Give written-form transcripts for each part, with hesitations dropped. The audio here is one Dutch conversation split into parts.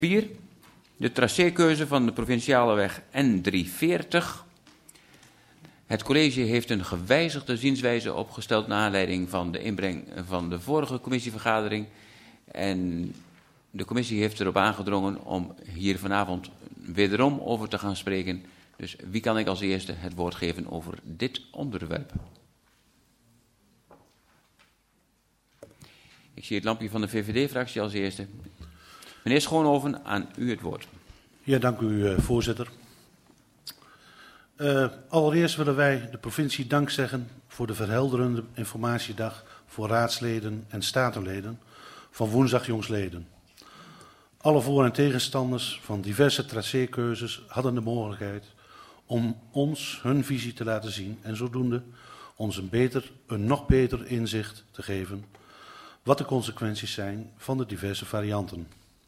4. De tracékeuze van de provinciale weg N340. Het college heeft een gewijzigde zienswijze opgesteld naar aanleiding van de inbreng van de vorige commissievergadering. En de commissie heeft erop aangedrongen om hier vanavond wederom over te gaan spreken. Dus wie kan ik als eerste het woord geven over dit onderwerp? Ik zie het lampje van de VVD-fractie als eerste. Meneer Schoonhoven, aan u het woord. Ja, dank u, voorzitter. Allereerst willen wij de provincie dank zeggen voor de verhelderende informatiedag voor raadsleden en statenleden van woensdag jongstleden. Alle voor- en tegenstanders van diverse tracékeuzes hadden de mogelijkheid om ons hun visie te laten zien en zodoende ons een nog beter inzicht te geven wat de consequenties zijn van de diverse varianten.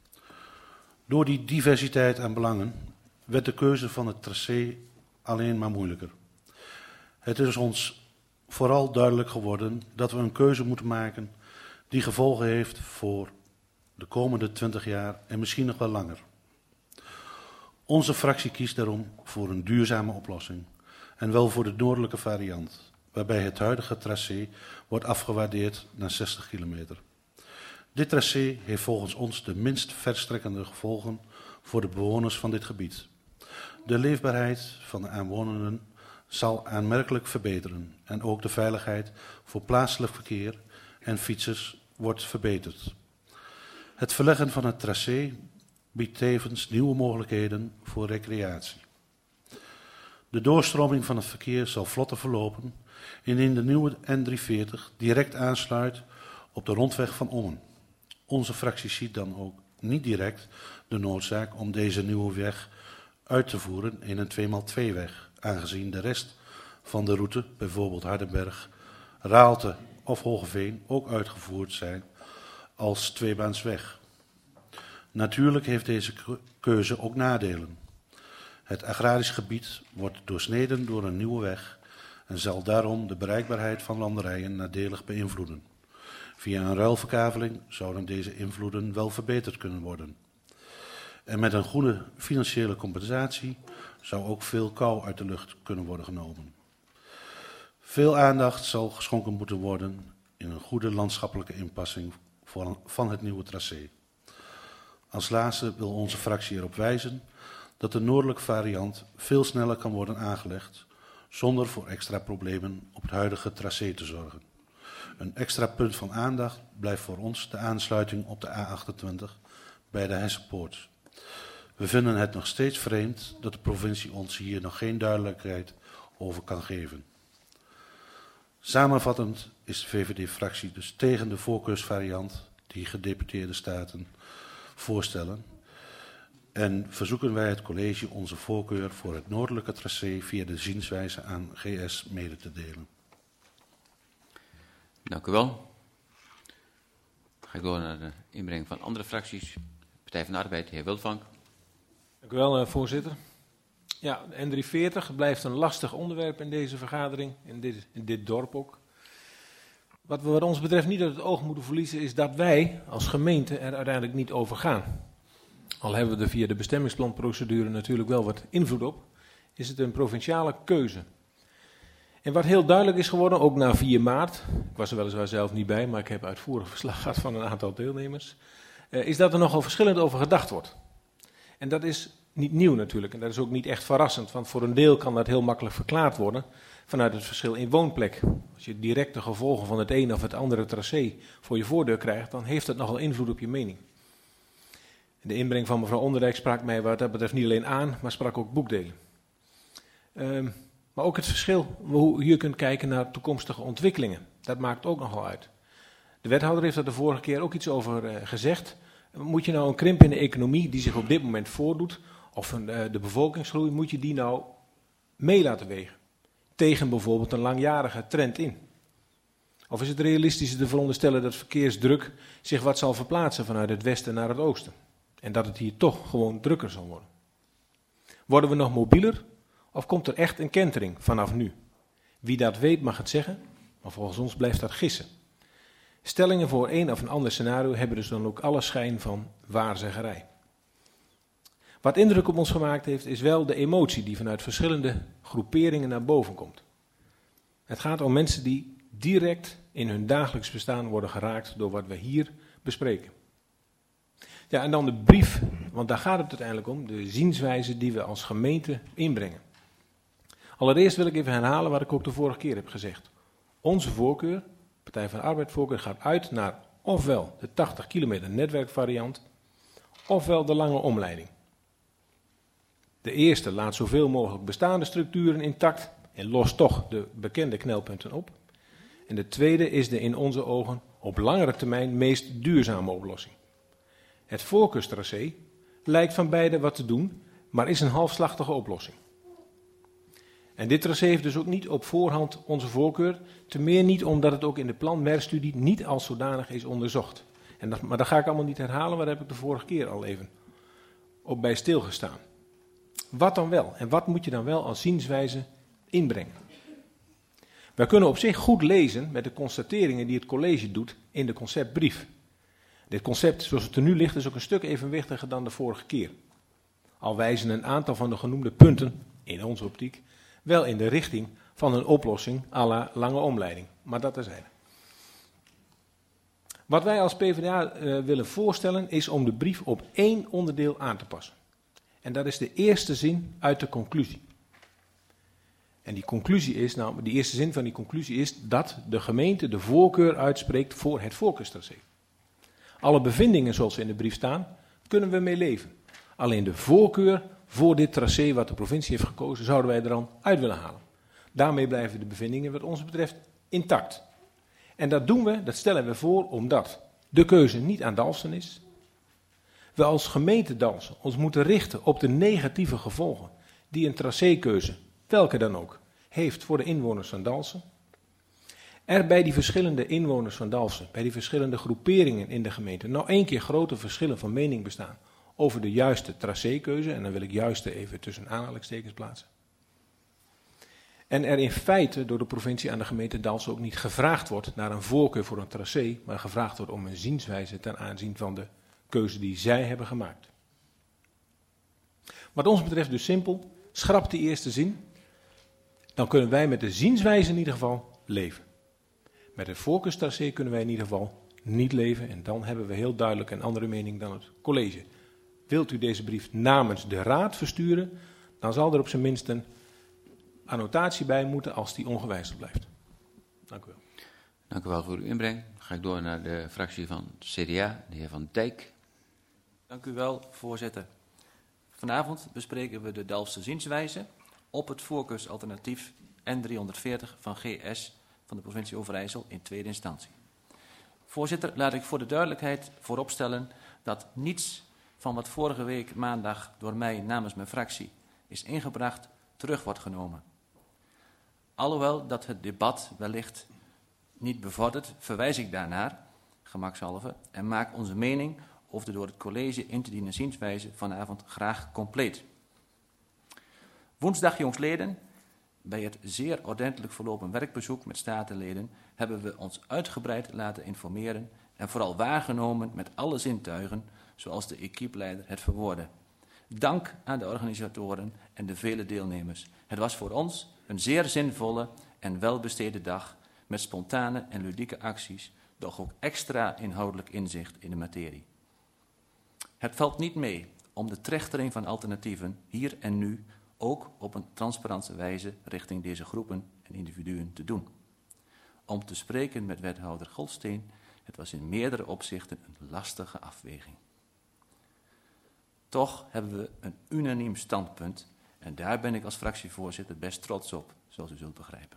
Door die diversiteit aan belangen werd de keuze van het tracé alleen maar moeilijker. Het is ons vooral duidelijk geworden dat we een keuze moeten maken die gevolgen heeft voor de komende 20 jaar en misschien nog wel langer. Onze fractie kiest daarom voor een duurzame oplossing en wel voor de noordelijke variant, waarbij het huidige tracé wordt afgewaardeerd naar 60 kilometer. Dit tracé heeft volgens ons de minst verstrekkende gevolgen voor de bewoners van dit gebied. De leefbaarheid van de aanwonenden zal aanmerkelijk verbeteren en ook de veiligheid voor plaatselijk verkeer en fietsers wordt verbeterd. Het verleggen van het tracé biedt tevens nieuwe mogelijkheden voor recreatie. De doorstroming van het verkeer zal vlotter verlopen indien de nieuwe N340 direct aansluit op de rondweg van Ommen. Onze fractie ziet dan ook niet direct de noodzaak om deze nieuwe weg uit te voeren in een 2x2 weg, aangezien de rest van de route, bijvoorbeeld Hardenberg, Raalte of Hogeveen, ook uitgevoerd zijn als tweebaansweg. Natuurlijk heeft deze keuze ook nadelen. Het agrarisch gebied wordt doorsneden door een nieuwe weg en zal daarom de bereikbaarheid van landerijen nadelig beïnvloeden. Via een ruilverkaveling zouden deze invloeden wel verbeterd kunnen worden. En met een goede financiële compensatie zou ook veel kou uit de lucht kunnen worden genomen. Veel aandacht zal geschonken moeten worden in een goede landschappelijke inpassing van het nieuwe tracé. Als laatste wil onze fractie erop wijzen dat de noordelijke variant veel sneller kan worden aangelegd zonder voor extra problemen op het huidige tracé te zorgen. Een extra punt van aandacht blijft voor ons de aansluiting op de A28 bij de Hessenpoort. We vinden het nog steeds vreemd dat de provincie ons hier nog geen duidelijkheid over kan geven. Samenvattend is de VVD-fractie dus tegen de voorkeursvariant die gedeputeerde staten voorstellen en verzoeken wij het college onze voorkeur voor het noordelijke tracé via de zienswijze aan GS mede te delen. Dank u wel. Dan ga ik door naar de inbreng van andere fracties. Partij van de Arbeid, de heer Wildvank. Dank u wel, voorzitter. Ja, de N340 blijft een lastig onderwerp in deze vergadering, in dit dorp ook. Wat we wat ons betreft niet uit het oog moeten verliezen is dat wij als gemeente er uiteindelijk niet over gaan. Al hebben we er via de bestemmingsplanprocedure natuurlijk wel wat invloed op, is het een provinciale keuze. En wat heel duidelijk is geworden, ook na 4 maart, ik was er weliswaar zelf niet bij, maar ik heb uitvoerig verslag gehad van een aantal deelnemers, is dat er nogal verschillend over gedacht wordt. En dat is niet nieuw natuurlijk en dat is ook niet echt verrassend, want voor een deel kan dat heel makkelijk verklaard worden vanuit het verschil in woonplek. Als je direct de gevolgen van het een of het andere tracé voor je voordeur krijgt, dan heeft dat nogal invloed op je mening. De inbreng van mevrouw Onderdijk sprak mij wat dat betreft niet alleen aan, maar sprak ook boekdelen. Maar ook het verschil hoe je kunt kijken naar toekomstige ontwikkelingen, dat maakt ook nogal uit. De wethouder heeft er de vorige keer ook iets over gezegd. Moet je nou een krimp in de economie die zich op dit moment voordoet, of de bevolkingsgroei, moet je die nou mee laten wegen? Tegen bijvoorbeeld een langjarige trend in. Of is het realistisch te veronderstellen dat verkeersdruk zich wat zal verplaatsen vanuit het westen naar het oosten? En dat het hier toch gewoon drukker zal worden. Worden we nog mobieler of komt er echt een kentering vanaf nu? Wie dat weet mag het zeggen, maar volgens ons blijft dat gissen. Stellingen voor een of een ander scenario hebben dus dan ook alle schijn van waarzeggerij. Wat indruk op ons gemaakt heeft, is wel de emotie die vanuit verschillende groeperingen naar boven komt. Het gaat om mensen die direct in hun dagelijks bestaan worden geraakt door wat we hier bespreken. Ja, en dan de brief, want daar gaat het uiteindelijk om, de zienswijze die we als gemeente inbrengen. Allereerst wil ik even herhalen wat ik ook de vorige keer heb gezegd. Onze voorkeur, Partij van de Arbeid voorkeur, gaat uit naar ofwel de 80 kilometer netwerkvariant, ofwel de lange omleiding. De eerste laat zoveel mogelijk bestaande structuren intact en lost toch de bekende knelpunten op. En de tweede is de in onze ogen op langere termijn meest duurzame oplossing. Het voorkeurstracé lijkt van beide wat te doen, maar is een halfslachtige oplossing. En dit tracé heeft dus ook niet op voorhand onze voorkeur, te meer niet omdat het ook in de planmerkstudie niet als zodanig is onderzocht. Maar dat ga ik allemaal niet herhalen, waar heb ik de vorige keer al even op bij stilgestaan. Wat dan wel? En wat moet je dan wel als zienswijze inbrengen? Wij kunnen op zich goed lezen met de constateringen die het college doet in de conceptbrief. Dit concept, zoals het er nu ligt, is ook een stuk evenwichtiger dan de vorige keer. Al wijzen een aantal van de genoemde punten, in onze optiek, wel in de richting van een oplossing à la lange omleiding. Maar dat terzijde. Wat wij als PvdA willen voorstellen is om de brief op 1 onderdeel aan te passen. En dat is de eerste zin uit de conclusie. En die conclusie is, de eerste zin van die conclusie is dat de gemeente de voorkeur uitspreekt voor het voorkeurstracé. Alle bevindingen zoals ze in de brief staan, kunnen we mee leven. Alleen de voorkeur voor dit tracé wat de provincie heeft gekozen, zouden wij er dan uit willen halen. Daarmee blijven de bevindingen wat ons betreft intact. En dat doen we, dat stellen we voor, omdat de keuze niet aan Dalfsen is. We als gemeente Dalfsen ons moeten richten op de negatieve gevolgen die een tracékeuze, welke dan ook, heeft voor de inwoners van Dalfsen. Er bij die verschillende inwoners van Dalfsen, bij die verschillende groeperingen in de gemeente, nou 1 keer grote verschillen van mening bestaan over de juiste tracékeuze, en dan wil ik juiste even tussen aanhalingstekens plaatsen. En er in feite door de provincie aan de gemeente Dalfsen ook niet gevraagd wordt naar een voorkeur voor een tracé, maar gevraagd wordt om een zienswijze ten aanzien van de keuze die zij hebben gemaakt. Wat ons betreft dus simpel, schrap die eerste zin, dan kunnen wij met de zienswijze in ieder geval leven. Met het voorkeurstracé kunnen wij in ieder geval niet leven en dan hebben we heel duidelijk een andere mening dan het college. Wilt u deze brief namens de raad versturen, dan zal er op zijn minst een annotatie bij moeten als die ongewijzigd blijft. Dank u wel. Dank u wel voor uw inbreng. Dan ga ik door naar de fractie van CDA, de heer Van Dijk. Dank u wel, voorzitter. Vanavond bespreken we de Dalfse zienswijze op het voorkeursalternatief N340 van GS van de provincie Overijssel in tweede instantie. Voorzitter, laat ik voor de duidelijkheid vooropstellen dat niets van wat vorige week maandag door mij namens mijn fractie is ingebracht terug wordt genomen. Alhoewel dat het debat wellicht niet bevordert, verwijs ik daarnaar, gemakshalve, en maak onze mening over de door het college in te dienen zienswijze vanavond graag compleet. Woensdag jongsleden, bij het zeer ordentelijk verlopen werkbezoek met statenleden, hebben we ons uitgebreid laten informeren en vooral waargenomen met alle zintuigen, zoals de equipeleider het verwoordde. Dank aan de organisatoren en de vele deelnemers. Het was voor ons een zeer zinvolle en welbesteden dag met spontane en ludieke acties, doch ook extra inhoudelijk inzicht in de materie. Het valt niet mee om de trechtering van alternatieven hier en nu ook op een transparante wijze richting deze groepen en individuen te doen. Om te spreken met wethouder Goldsteen, het was in meerdere opzichten een lastige afweging. Toch hebben we een unaniem standpunt en daar ben ik als fractievoorzitter best trots op, zoals u zult begrijpen.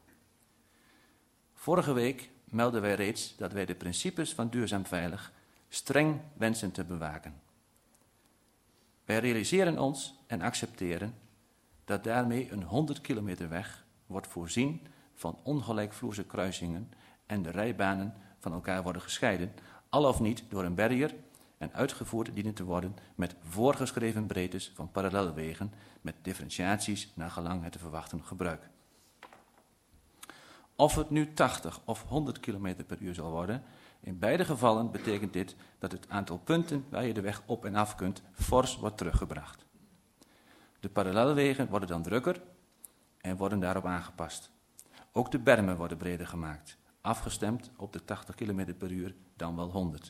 Vorige week meldden wij reeds dat wij de principes van Duurzaam Veilig streng wensen te bewaken. Wij realiseren ons en accepteren dat daarmee een 100 kilometer weg wordt voorzien van ongelijkvloerse kruisingen en de rijbanen van elkaar worden gescheiden, al of niet door een barrier en uitgevoerd dienen te worden met voorgeschreven breedtes van parallelwegen met differentiaties naar gelang het te verwachten gebruik. Of het nu 80 of 100 km per uur zal worden, In beide gevallen betekent dit dat het aantal punten waar je de weg op en af kunt fors wordt teruggebracht. De parallelwegen worden dan drukker en worden daarop aangepast. Ook de bermen worden breder gemaakt, afgestemd op de 80 km per uur, dan wel 100.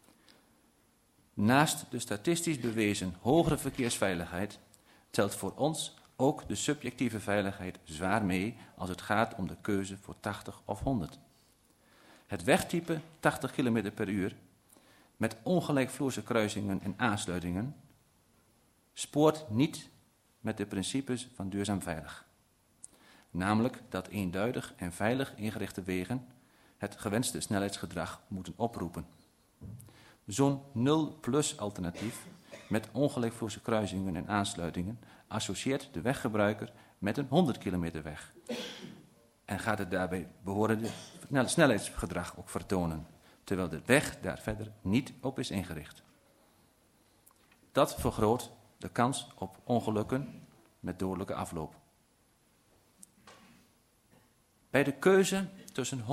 Naast de statistisch bewezen hogere verkeersveiligheid telt voor ons ook de subjectieve veiligheid zwaar mee als het gaat om de keuze voor 80 of 100. Het wegtype 80 km per uur met ongelijkvloerse kruisingen en aansluitingen spoort niet met de principes van duurzaam veilig. Namelijk dat eenduidig en veilig ingerichte wegen het gewenste snelheidsgedrag moeten oproepen. Zo'n 0+ alternatief met ongelijkvloerse kruisingen en aansluitingen associeert de weggebruiker met een 100 kilometer weg. En gaat het daarbij behorende snelheidsgedrag ook vertonen, terwijl de weg daar verder niet op is ingericht. Dat vergroot de kans op ongelukken met dodelijke afloop. Bij de keuze tussen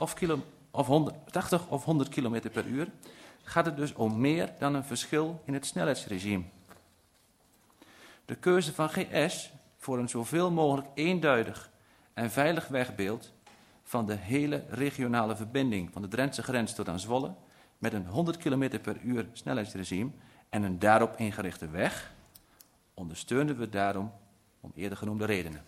80 of 100 km per uur gaat het dus om meer dan een verschil in het snelheidsregime. De keuze van GS voor een zoveel mogelijk eenduidig en veilig wegbeeld van de hele regionale verbinding van de Drentse grens tot aan Zwolle met een 100 km per uur snelheidsregime en een daarop ingerichte weg ondersteunen we daarom om eerder genoemde redenen.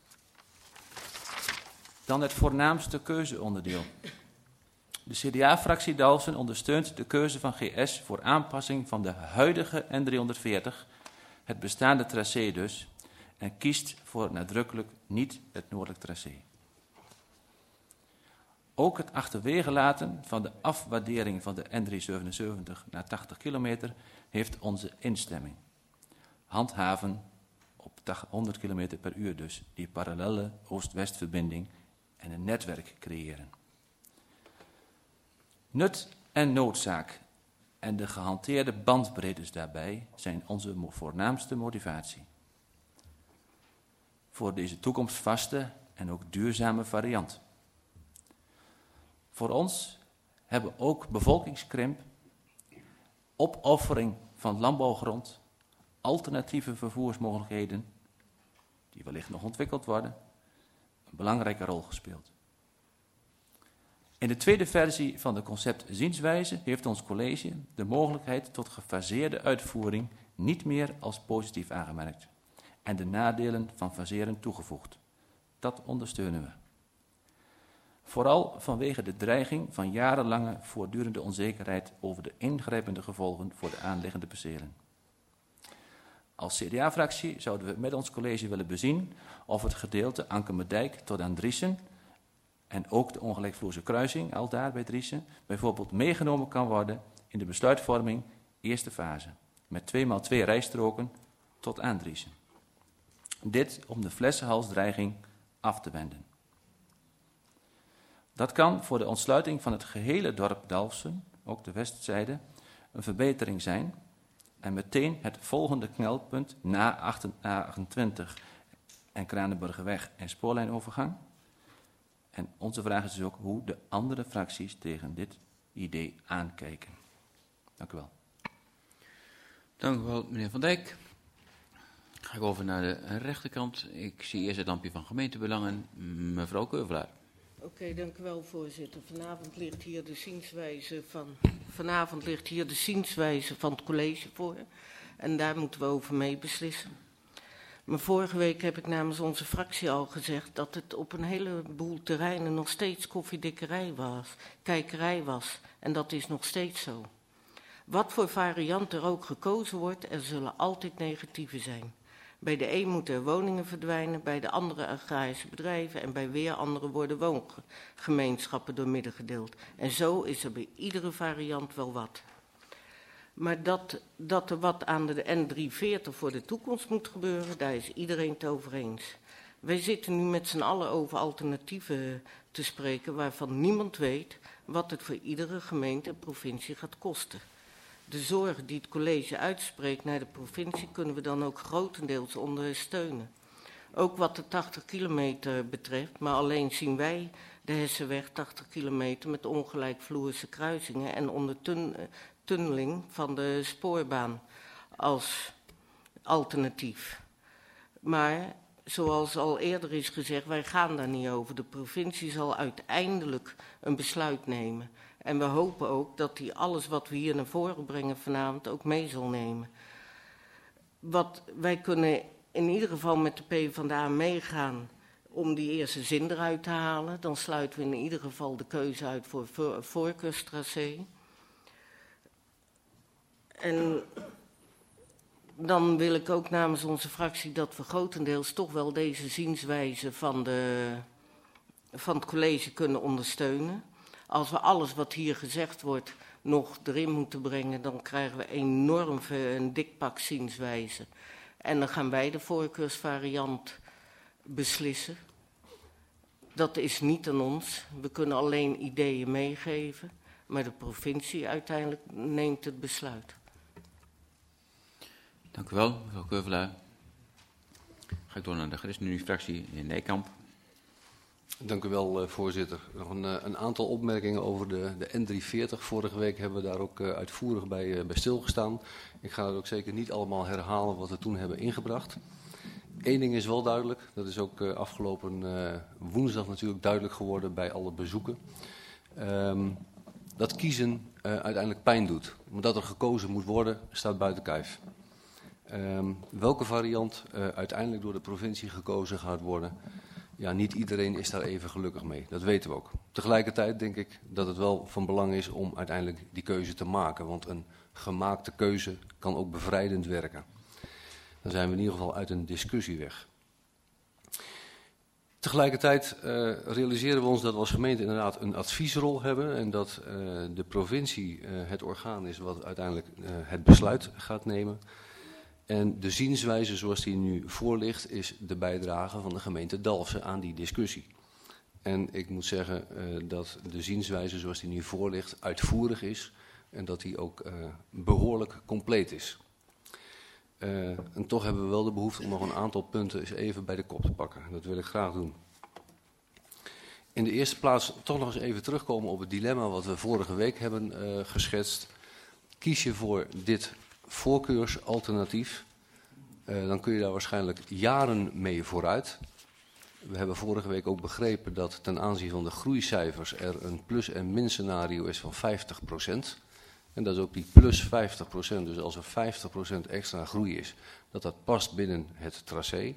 Dan het voornaamste keuzeonderdeel. De CDA-fractie Dalfsen ondersteunt de keuze van GS voor aanpassing van de huidige N340, het bestaande tracé dus, en kiest voor nadrukkelijk niet het noordelijk tracé. Ook het achterwege laten van de afwaardering van de N377 naar 80 kilometer heeft onze instemming. Handhaven op 100 km per uur dus, die parallelle oost-west-verbinding en een netwerk creëren. Nut en noodzaak en de gehanteerde bandbreedtes daarbij zijn onze voornaamste motivatie. Voor deze toekomstvaste en ook duurzame variant. Voor ons hebben ook bevolkingskrimp, opoffering van landbouwgrond, alternatieve vervoersmogelijkheden, die wellicht nog ontwikkeld worden, een belangrijke rol gespeeld. In de tweede versie van de conceptzienswijze heeft ons college de mogelijkheid tot gefaseerde uitvoering niet meer als positief aangemerkt en de nadelen van faseren toegevoegd. Dat ondersteunen we. Vooral vanwege de dreiging van jarenlange voortdurende onzekerheid over de ingrijpende gevolgen voor de aanliggende percelen. Als CDA-fractie zouden we met ons college willen bezien of het gedeelte Ankermerdijk tot aan Driessen en ook de ongelijkvloerse kruising, al daar bij Driessen, bijvoorbeeld meegenomen kan worden in de besluitvorming eerste fase, met 2x2 rijstroken tot aan Driessen. Dit om de flessenhalsdreiging af te wenden. Dat kan voor de ontsluiting van het gehele dorp Dalfsen, ook de westzijde, een verbetering zijn en meteen het volgende knelpunt na A28 en Kranenburgerweg en spoorlijnovergang. En onze vraag is dus ook hoe de andere fracties tegen dit idee aankijken. Dank u wel. Dank u wel, meneer Van Dijk. Ga ik over naar de rechterkant. Ik zie eerst het lampje van gemeentebelangen. Mevrouw Keuvelaar. Oké, dank u wel, voorzitter. Vanavond ligt hier de zienswijze van het college voor. En daar moeten we over mee beslissen. Maar vorige week heb ik namens onze fractie al gezegd dat het op een heleboel terreinen nog steeds koffiedikkerij was, kijkerij was. En dat is nog steeds zo. Wat voor variant er ook gekozen wordt, er zullen altijd negatieve zijn. Bij de een moeten er woningen verdwijnen, bij de andere agrarische bedrijven en bij weer andere worden woongemeenschappen doormidden gedeeld. En zo is er bij iedere variant wel wat. Maar dat er wat aan de N340 voor de toekomst moet gebeuren, daar is iedereen het over eens. Wij zitten nu met z'n allen over alternatieven te spreken waarvan niemand weet wat het voor iedere gemeente en provincie gaat kosten. De zorgen die het college uitspreekt naar de provincie kunnen we dan ook grotendeels ondersteunen. Ook wat de 80 kilometer betreft, maar alleen zien wij de Hessenweg 80 kilometer met ongelijkvloerse kruisingen en ondertunneling van de spoorbaan als alternatief. Maar zoals al eerder is gezegd, wij gaan daar niet over. De provincie zal uiteindelijk een besluit nemen. En we hopen ook dat hij alles wat we hier naar voren brengen vanavond ook mee zal nemen. Wij kunnen in ieder geval met de PvdA meegaan om die eerste zin eruit te halen. Dan sluiten we in ieder geval de keuze uit voor voorkeurstracé. En dan wil ik ook namens onze fractie dat we grotendeels toch wel deze zienswijze van het college kunnen ondersteunen. Als we alles wat hier gezegd wordt nog erin moeten brengen, dan krijgen we enorm een dik pak zienswijze. En dan gaan wij de voorkeursvariant beslissen. Dat is niet aan ons. We kunnen alleen ideeën meegeven, maar de provincie uiteindelijk neemt het besluit. Dank u wel, mevrouw Keuvelaar. Ga ik door naar de ChristenUnie-fractie, de heer Nijkamp. Dank u wel, voorzitter. Nog een aantal opmerkingen over de N340. Vorige week hebben we daar ook uitvoerig bij stilgestaan. Ik ga het ook zeker niet allemaal herhalen wat we toen hebben ingebracht. Eén ding is wel duidelijk. Dat is ook afgelopen woensdag natuurlijk duidelijk geworden bij alle bezoeken. Dat kiezen uiteindelijk pijn doet. Omdat er gekozen moet worden, staat buiten kijf. Welke variant uiteindelijk door de provincie gekozen gaat worden, ja, niet iedereen is daar even gelukkig mee. Dat weten we ook. Tegelijkertijd denk ik dat het wel van belang is om uiteindelijk die keuze te maken. Want een gemaakte keuze kan ook bevrijdend werken. Dan zijn we in ieder geval uit een discussie weg. Tegelijkertijd realiseren we ons dat we als gemeente inderdaad een adviesrol hebben. En dat de provincie het orgaan is wat uiteindelijk het besluit gaat nemen. En de zienswijze zoals die nu voor ligt is de bijdrage van de gemeente Dalfsen aan die discussie. En ik moet zeggen dat de zienswijze zoals die nu voor ligt uitvoerig is en dat die ook behoorlijk compleet is. En toch hebben we wel de behoefte om nog een aantal punten eens even bij de kop te pakken. Dat wil ik graag doen. In de eerste plaats toch nog eens even terugkomen op het dilemma wat we vorige week hebben geschetst. Kies je voor dit voorkeursalternatief, dan kun je daar waarschijnlijk jaren mee vooruit. We hebben vorige week ook begrepen dat ten aanzien van de groeicijfers er een plus- en min-scenario is van 50%. En dat is ook die plus 50%, dus als er 50% extra groei is, dat past binnen het tracé.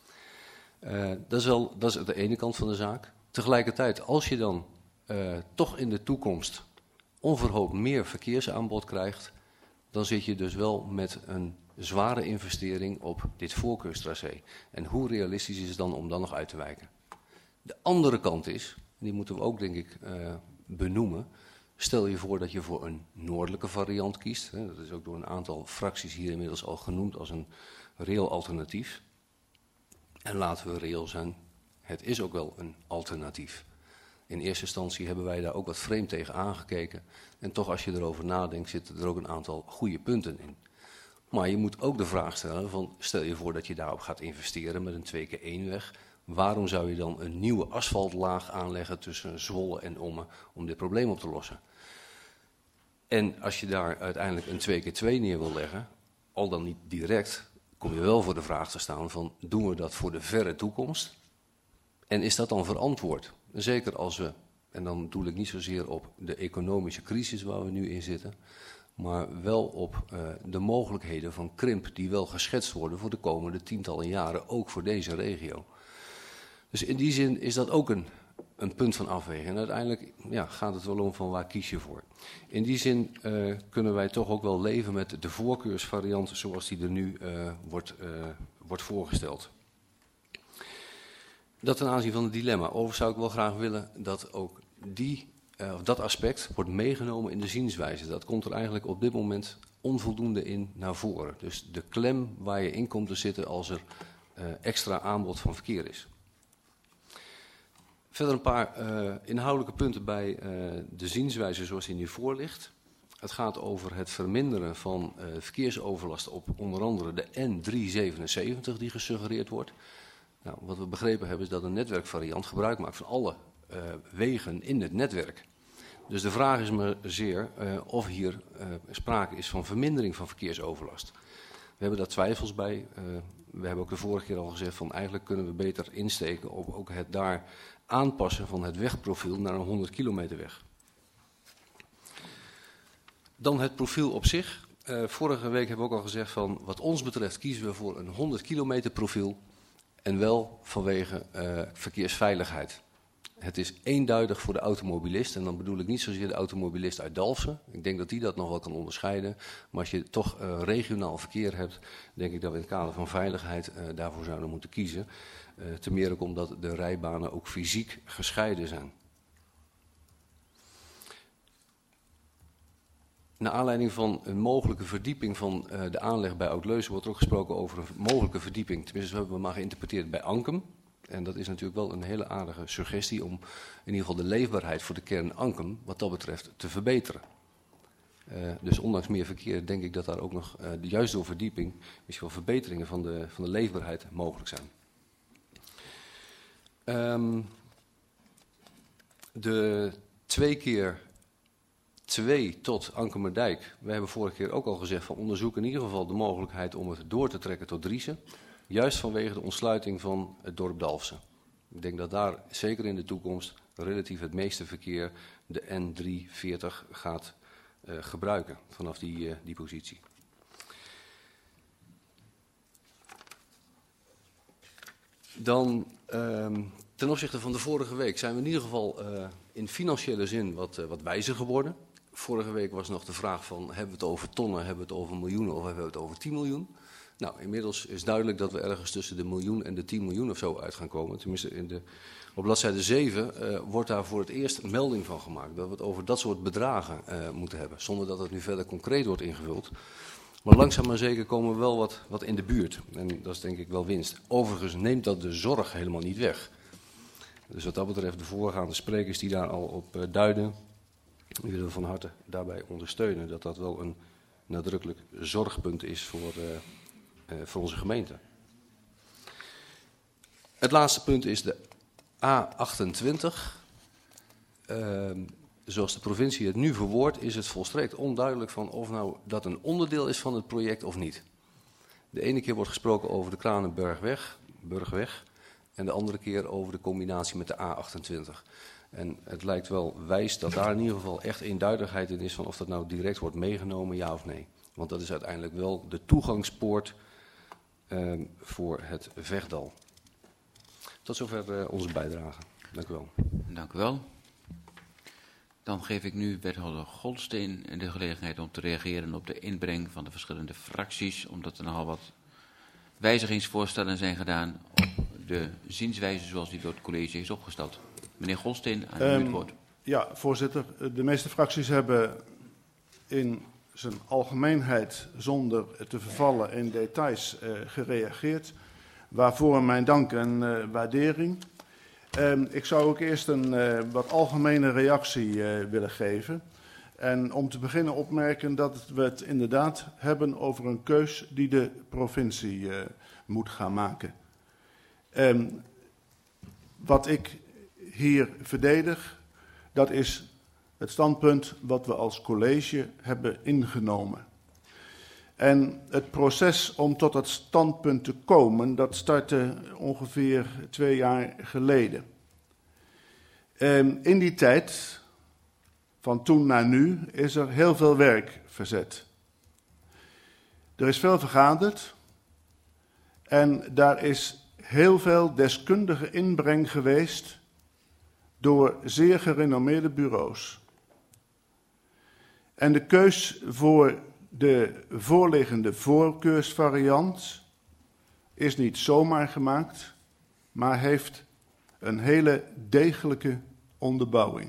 Dat is de ene kant van de zaak. Tegelijkertijd, als je dan toch in de toekomst onverhoopt meer verkeersaanbod krijgt, dan zit je dus wel met een zware investering op dit voorkeurstracé. En hoe realistisch is het dan om dan nog uit te wijken? De andere kant is, die moeten we ook denk ik benoemen. Stel je voor dat je voor een noordelijke variant kiest. Hè, dat is ook door een aantal fracties hier inmiddels al genoemd als een reëel alternatief. En laten we reëel zijn, het is ook wel een alternatief. In eerste instantie hebben wij daar ook wat vreemd tegen aangekeken. En toch als je erover nadenkt zitten er ook een aantal goede punten in. Maar je moet ook de vraag stellen van stel je voor dat je daarop gaat investeren met een 2x1 weg. Waarom zou je dan een nieuwe asfaltlaag aanleggen tussen Zwolle en Ommen om dit probleem op te lossen? En als je daar uiteindelijk een 2x2 neer wil leggen, al dan niet direct, kom je wel voor de vraag te staan van doen we dat voor de verre toekomst? En is dat dan verantwoord? Zeker als we, en dan doel ik niet zozeer op de economische crisis waar we nu in zitten, maar wel op de mogelijkheden van krimp die wel geschetst worden voor de komende tientallen jaren, ook voor deze regio. Dus in die zin is dat ook een punt van afweging. En uiteindelijk gaat het wel om van waar kies je voor. In die zin kunnen wij toch ook wel leven met de voorkeursvariant zoals die er nu wordt voorgesteld. Dat ten aanzien van het dilemma. Overigens zou ik wel graag willen dat ook dat aspect wordt meegenomen in de zienswijze. Dat komt er eigenlijk op dit moment onvoldoende in naar voren. Dus de klem waar je in komt te zitten als er extra aanbod van verkeer is. Verder een paar inhoudelijke punten bij de zienswijze zoals die nu voor ligt. Het gaat over het verminderen van verkeersoverlast op onder andere de N377 die gesuggereerd wordt. Nou, wat we begrepen hebben is dat een netwerkvariant gebruik maakt van alle wegen in het netwerk. Dus de vraag is maar zeer of hier sprake is van vermindering van verkeersoverlast. We hebben daar twijfels bij. We hebben ook de vorige keer al gezegd van eigenlijk kunnen we beter insteken op ook het daar aanpassen van het wegprofiel naar een 100 kilometer weg. Dan het profiel op zich. Vorige week hebben we ook al gezegd van wat ons betreft kiezen we voor een 100 kilometer profiel en wel vanwege verkeersveiligheid. Het is eenduidig voor de automobilist en dan bedoel ik niet zozeer de automobilist uit Dalfsen. Ik denk dat die dat nog wel kan onderscheiden. Maar als je toch regionaal verkeer hebt, denk ik dat we in het kader van veiligheid daarvoor zouden moeten kiezen. Ten meer ook omdat de rijbanen ook fysiek gescheiden zijn. Naar aanleiding van een mogelijke verdieping van de aanleg bij Oud-Leusden wordt er ook gesproken over een mogelijke verdieping. Tenminste, we hebben het maar geïnterpreteerd bij Ankem. En dat is natuurlijk wel een hele aardige suggestie om in ieder geval de leefbaarheid voor de kern Ankem wat dat betreft te verbeteren. Dus ondanks meer verkeer denk ik dat daar ook nog juist door verdieping misschien wel verbeteringen van de leefbaarheid mogelijk zijn. De 2x2 tot Ankemerdijk. We hebben vorige keer ook al gezegd van onderzoek in ieder geval de mogelijkheid om het door te trekken tot Driessen. Juist vanwege de ontsluiting van het dorp Dalfsen. Ik denk dat daar zeker in de toekomst relatief het meeste verkeer de N340 gaat gebruiken vanaf die positie. Dan ten opzichte van de vorige week zijn we in ieder geval in financiële zin wat wijzer geworden. Vorige week was nog de vraag van hebben we het over tonnen, hebben we het over miljoenen of hebben we het over 10 miljoen? Nou, inmiddels is duidelijk dat we ergens tussen de miljoen en de 10 miljoen of zo uit gaan komen. Tenminste, op bladzijde 7 wordt daar voor het eerst een melding van gemaakt. Dat we het over dat soort bedragen moeten hebben. Zonder dat het nu verder concreet wordt ingevuld. Maar langzaam maar zeker komen we wel wat in de buurt. En dat is denk ik wel winst. Overigens neemt dat de zorg helemaal niet weg. Dus wat dat betreft de voorgaande sprekers die daar al op duiden. Die willen we van harte daarbij ondersteunen. Dat dat wel een nadrukkelijk zorgpunt is voor onze gemeente. Het laatste punt is de A28. Zoals de provincie het nu verwoordt, is het volstrekt onduidelijk van of nou dat een onderdeel is van het project of niet. De ene keer wordt gesproken over de Kranenburgweg en de andere keer over de combinatie met de A28. En het lijkt wel wijs dat daar in ieder geval echt eenduidigheid in is van of dat nou direct wordt meegenomen, ja of nee. Want dat is uiteindelijk wel de toegangspoort voor het Vechtdal. Tot zover onze bijdrage. Dank u wel. Dank u wel. Dan geef ik nu wethouder Goldsteen de gelegenheid om te reageren op de inbreng van de verschillende fracties, omdat er nogal wat wijzigingsvoorstellen zijn gedaan op de zienswijze zoals die door het college is opgesteld. Meneer Goldsteen, aan u het woord. Ja, voorzitter. De meeste fracties hebben in zijn algemeenheid, zonder te vervallen in details, gereageerd. Waarvoor mijn dank en waardering. Ik zou ook eerst een wat algemene reactie willen geven. En om te beginnen opmerken dat we het inderdaad hebben over een keus die de provincie moet gaan maken. Wat ik hier verdedig, dat is het standpunt wat we als college hebben ingenomen. En het proces om tot dat standpunt te komen, dat startte ongeveer 2 jaar geleden. In die tijd, van toen naar nu, is er heel veel werk verzet. Er is veel vergaderd en daar is heel veel deskundige inbreng geweest door zeer gerenommeerde bureaus. En de keus voor de voorliggende voorkeursvariant is niet zomaar gemaakt, maar heeft een hele degelijke onderbouwing.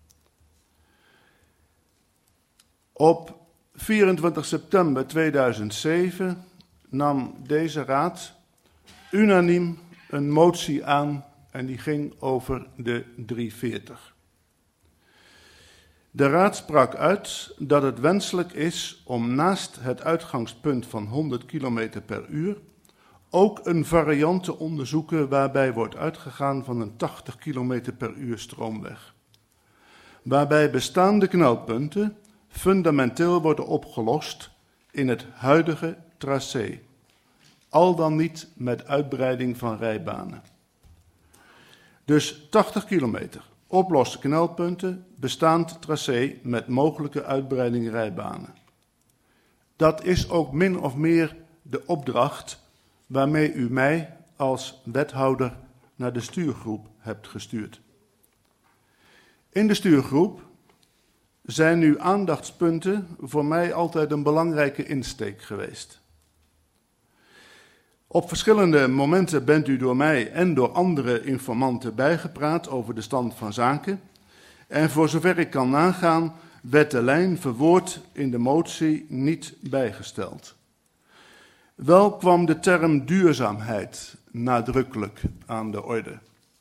Op 24 september 2007 nam deze raad unaniem een motie aan en die ging over de 340. De raad sprak uit dat het wenselijk is om naast het uitgangspunt van 100 km per uur ook een variant te onderzoeken waarbij wordt uitgegaan van een 80 km per uur stroomweg. Waarbij bestaande knelpunten fundamenteel worden opgelost in het huidige tracé, al dan niet met uitbreiding van rijbanen. Dus 80 kilometer, oploste knelpunten, bestaand tracé met mogelijke uitbreiding rijbanen. Dat is ook min of meer de opdracht waarmee u mij als wethouder naar de stuurgroep hebt gestuurd. In de stuurgroep zijn uw aandachtspunten voor mij altijd een belangrijke insteek geweest. Op verschillende momenten bent u door mij en door andere informanten bijgepraat over de stand van zaken. En voor zover ik kan nagaan, werd de lijn verwoord in de motie niet bijgesteld. Wel kwam de term duurzaamheid nadrukkelijk aan de orde.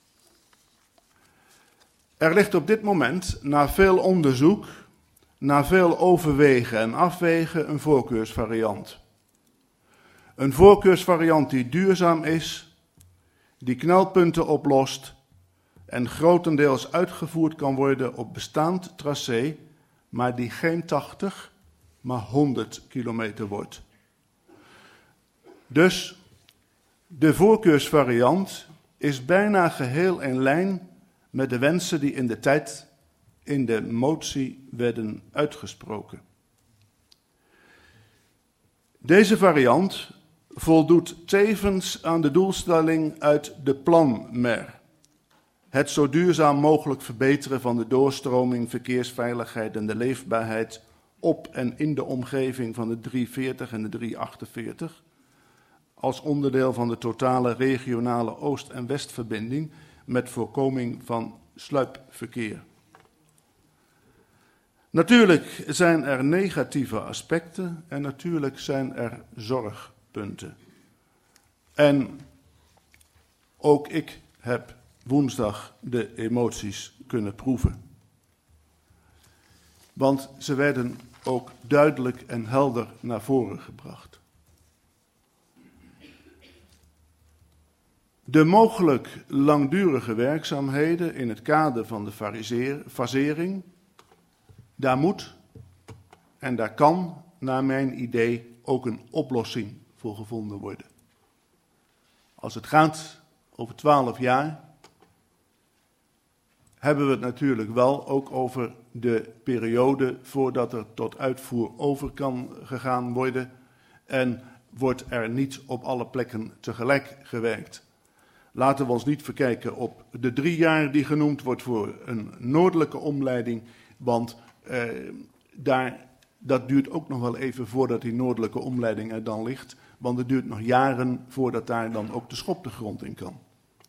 Er ligt op dit moment, na veel onderzoek, na veel overwegen en afwegen, een voorkeursvariant. Een voorkeursvariant die duurzaam is, die knelpunten oplost en grotendeels uitgevoerd kan worden op bestaand tracé, maar die geen 80, maar 100 kilometer wordt. Dus de voorkeursvariant is bijna geheel in lijn met de wensen die in de tijd in de motie werden uitgesproken. Deze variant voldoet tevens aan de doelstelling uit de Plan-MER. Het zo duurzaam mogelijk verbeteren van de doorstroming, verkeersveiligheid en de leefbaarheid op en in de omgeving van de 340 en de 348, als onderdeel van de totale regionale oost- en westverbinding met voorkoming van sluipverkeer. Natuurlijk zijn er negatieve aspecten en natuurlijk zijn er zorgpunten. En ook ik heb woensdag de emoties kunnen proeven. Want ze werden ook duidelijk en helder naar voren gebracht. De mogelijk langdurige werkzaamheden in het kader van de fasering, daar moet en daar kan, naar mijn idee, ook een oplossing voor gevonden worden. Als het gaat over 12 jaar, hebben we het natuurlijk wel ook over de periode voordat er tot uitvoer over kan gegaan worden en wordt er niet op alle plekken tegelijk gewerkt. Laten we ons niet verkijken op de 3 jaar die genoemd wordt voor een noordelijke omleiding, want dat duurt ook nog wel even voordat die noordelijke omleiding er dan ligt, want het duurt nog jaren voordat daar dan ook de schop de grond in kan.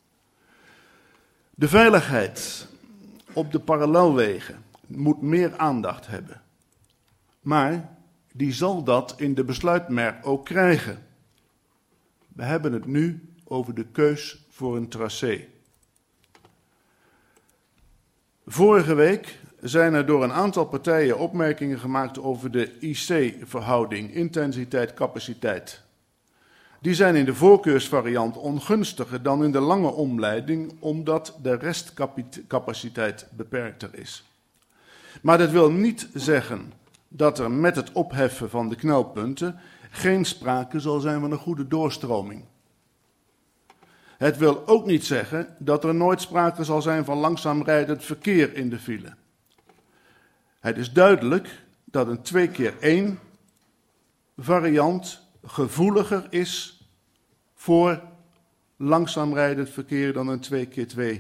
De veiligheid op de parallelwegen moet meer aandacht hebben, maar die zal dat in de besluitmerk ook krijgen. We hebben het nu over de keus voor een tracé. Vorige week zijn er door een aantal partijen opmerkingen gemaakt over de IC-verhouding, intensiteit-capaciteit. Die zijn in de voorkeursvariant ongunstiger dan in de lange omleiding, omdat de restcapaciteit beperkter is. Maar dat wil niet zeggen dat er met het opheffen van de knelpunten geen sprake zal zijn van een goede doorstroming. Het wil ook niet zeggen dat er nooit sprake zal zijn van langzaam rijdend verkeer in de file. Het is duidelijk dat een 2x1 variant gevoeliger is voor langzaam rijdend verkeer dan een 2x2.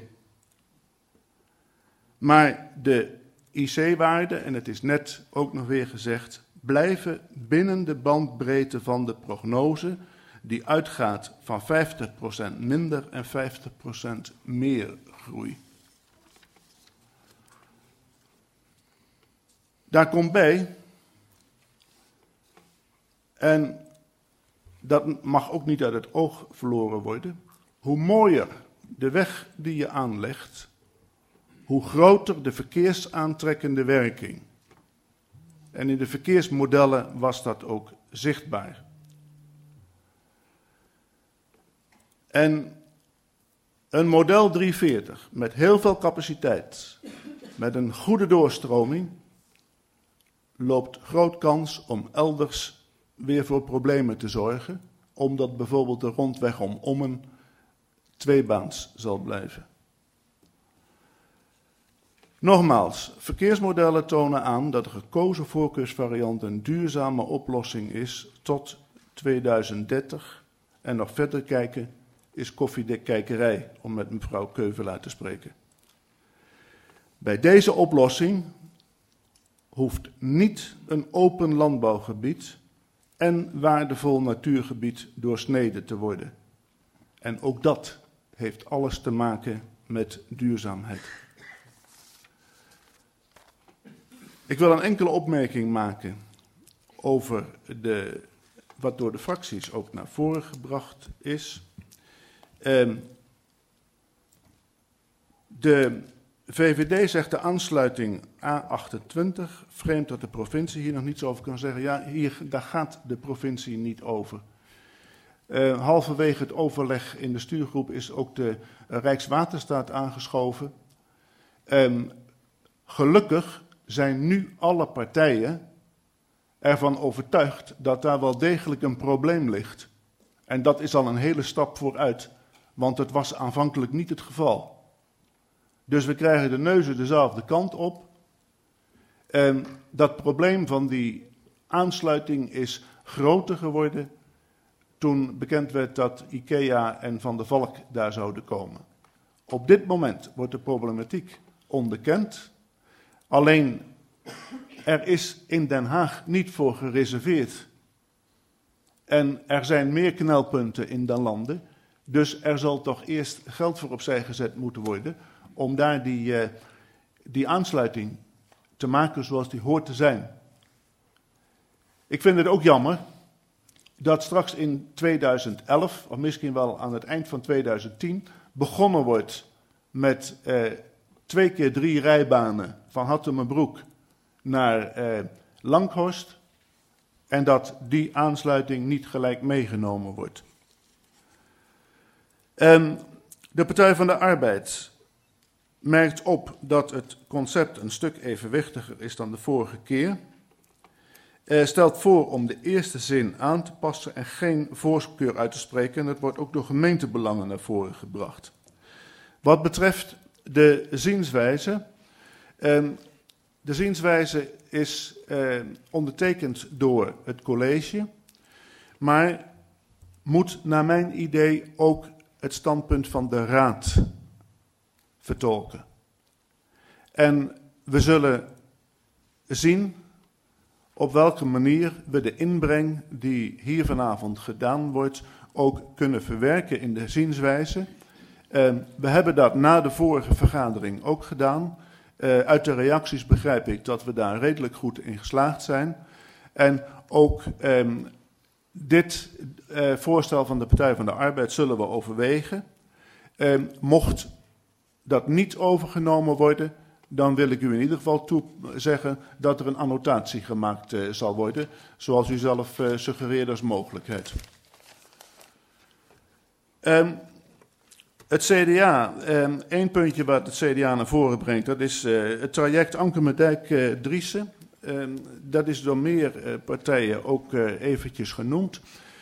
Maar de IC-waarden, en het is net ook nog weer gezegd, blijven binnen de bandbreedte van de prognose die uitgaat van 50% minder en 50% meer groei. Daar komt bij, en dat mag ook niet uit het oog verloren worden, hoe mooier de weg die je aanlegt, hoe groter de verkeersaantrekkende werking. En in de verkeersmodellen was dat ook zichtbaar. En een model 340 met heel veel capaciteit, met een goede doorstroming, loopt groot kans om elders weer voor problemen te zorgen, omdat bijvoorbeeld de rondweg om Ommen tweebaans zal blijven. Nogmaals, verkeersmodellen tonen aan dat de gekozen voorkeursvariant een duurzame oplossing is tot 2030. En nog verder kijken is koffiedikkijkerij, om met mevrouw Keuvelaar te spreken. Bij deze oplossing hoeft niet een open landbouwgebied en waardevol natuurgebied doorsneden te worden. En ook dat heeft alles te maken met duurzaamheid. Ik wil een enkele opmerking maken over wat door de fracties ook naar voren gebracht is. De VVD zegt de aansluiting A28, vreemd dat de provincie hier nog niets over kan zeggen. Ja, daar gaat de provincie niet over. Halverwege het overleg in de stuurgroep is ook de Rijkswaterstaat aangeschoven. Gelukkig zijn nu alle partijen ervan overtuigd dat daar wel degelijk een probleem ligt. En dat is al een hele stap vooruit, want het was aanvankelijk niet het geval. Dus we krijgen de neuzen dezelfde kant op. En dat probleem van die aansluiting is groter geworden toen bekend werd dat IKEA en Van der Valk daar zouden komen. Op dit moment wordt de problematiek onderkend. Alleen, er is in Den Haag niet voor gereserveerd. En er zijn meer knelpunten in dan landen. Dus er zal toch eerst geld voor opzij gezet moeten worden om daar die aansluiting te maken zoals die hoort te zijn. Ik vind het ook jammer dat straks in 2011, of misschien wel aan het eind van 2010, begonnen wordt met 2 keer 3 rijbanen van Hattemerbroek naar Langhorst en dat die aansluiting niet gelijk meegenomen wordt. De Partij van de Arbeid merkt op dat het concept een stuk evenwichtiger is dan de vorige keer. Stelt voor om de eerste zin aan te passen en geen voorkeur uit te spreken. En dat wordt ook door gemeentebelangen naar voren gebracht. Wat betreft de zienswijze. De zienswijze is ondertekend door het college. Maar moet naar mijn idee ook het standpunt van de raad vertolken. En we zullen zien op welke manier we de inbreng die hier vanavond gedaan wordt ook kunnen verwerken in de zienswijze. We hebben dat na de vorige vergadering ook gedaan. Uit de reacties begrijp ik dat we daar redelijk goed in geslaagd zijn. En ook dit voorstel van de Partij van de Arbeid zullen we overwegen. Mocht dat niet overgenomen worden, dan wil ik u in ieder geval zeggen dat er een annotatie gemaakt zal worden, zoals u zelf suggereerde als mogelijkheid. Het CDA, één puntje wat het CDA naar voren brengt, dat is het traject Ankermerdijk-Driessen. Dat is door meer partijen ook eventjes genoemd.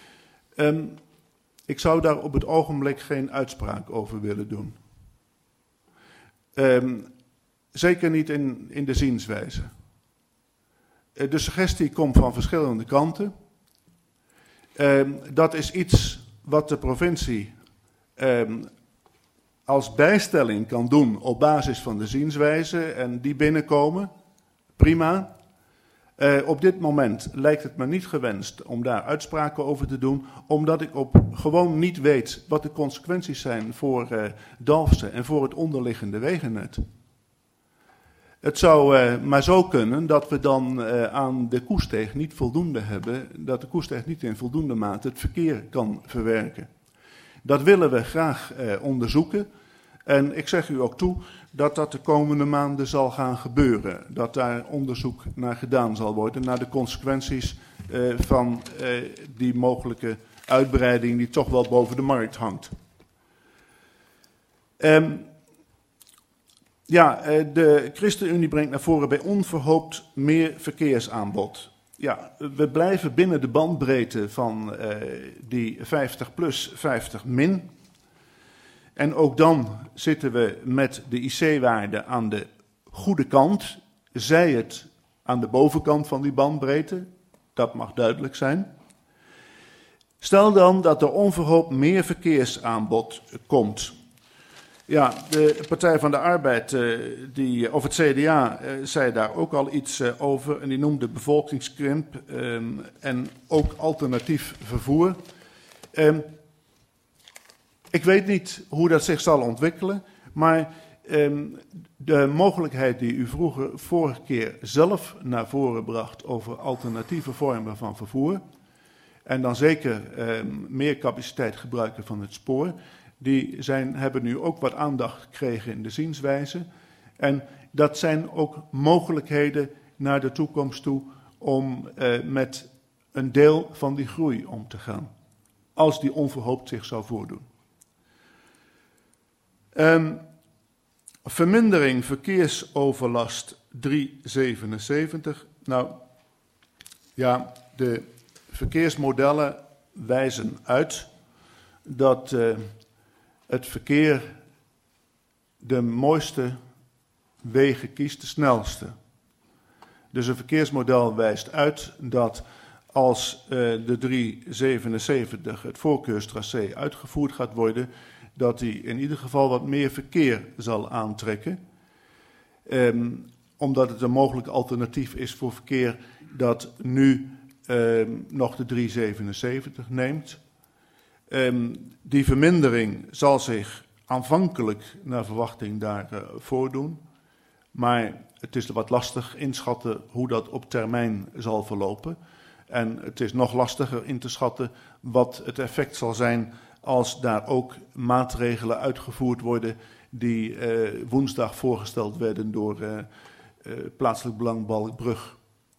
Ik zou daar op het ogenblik geen uitspraak over willen doen. Zeker niet in de zienswijze. De suggestie komt van verschillende kanten. Dat is iets wat de provincie als bijstelling kan doen op basis van de zienswijze en die binnenkomen. Prima. Op dit moment lijkt het me niet gewenst om daar uitspraken over te doen, omdat ik gewoon niet weet wat de consequenties zijn voor Dalfsen en voor het onderliggende wegennet. Het zou maar zo kunnen dat we dan aan de Koesteeg niet voldoende hebben, dat de Koesteeg niet in voldoende mate het verkeer kan verwerken. Dat willen we graag onderzoeken. En ik zeg u ook toe dat dat de komende maanden zal gaan gebeuren. Dat daar onderzoek naar gedaan zal worden, naar de consequenties van die mogelijke uitbreiding die toch wel boven de markt hangt. De ChristenUnie brengt naar voren bij onverhoopt meer verkeersaanbod. Ja, we blijven binnen de bandbreedte van die 50 plus, 50 min. En ook dan zitten we met de IC-waarde aan de goede kant. Zij het aan de bovenkant van die bandbreedte. Dat mag duidelijk zijn. Stel dan dat er onverhoopt meer verkeersaanbod komt. Ja, de Partij van de Arbeid, of het CDA, zei daar ook al iets over. En die noemde bevolkingskrimp en ook alternatief vervoer. Ik weet niet hoe dat zich zal ontwikkelen, maar de mogelijkheid die u vorige keer zelf naar voren bracht over alternatieve vormen van vervoer, en dan zeker meer capaciteit gebruiken van het spoor, hebben nu ook wat aandacht gekregen in de zienswijze. En dat zijn ook mogelijkheden naar de toekomst toe om met een deel van die groei om te gaan, als die onverhoopt zich zou voordoen. Vermindering verkeersoverlast 377. Nou, ja, de verkeersmodellen wijzen uit dat het verkeer de mooiste wegen kiest, de snelste. Dus een verkeersmodel wijst uit dat als de 377, het voorkeurstracé, uitgevoerd gaat worden, dat die in ieder geval wat meer verkeer zal aantrekken. Omdat het een mogelijk alternatief is voor verkeer dat nu nog de 377 neemt. Die vermindering zal zich aanvankelijk naar verwachting daar voordoen. Maar het is wat lastig inschatten hoe dat op termijn zal verlopen. En het is nog lastiger in te schatten wat het effect zal zijn als daar ook maatregelen uitgevoerd worden die woensdag voorgesteld werden door Plaatselijk Belang Balkbrug.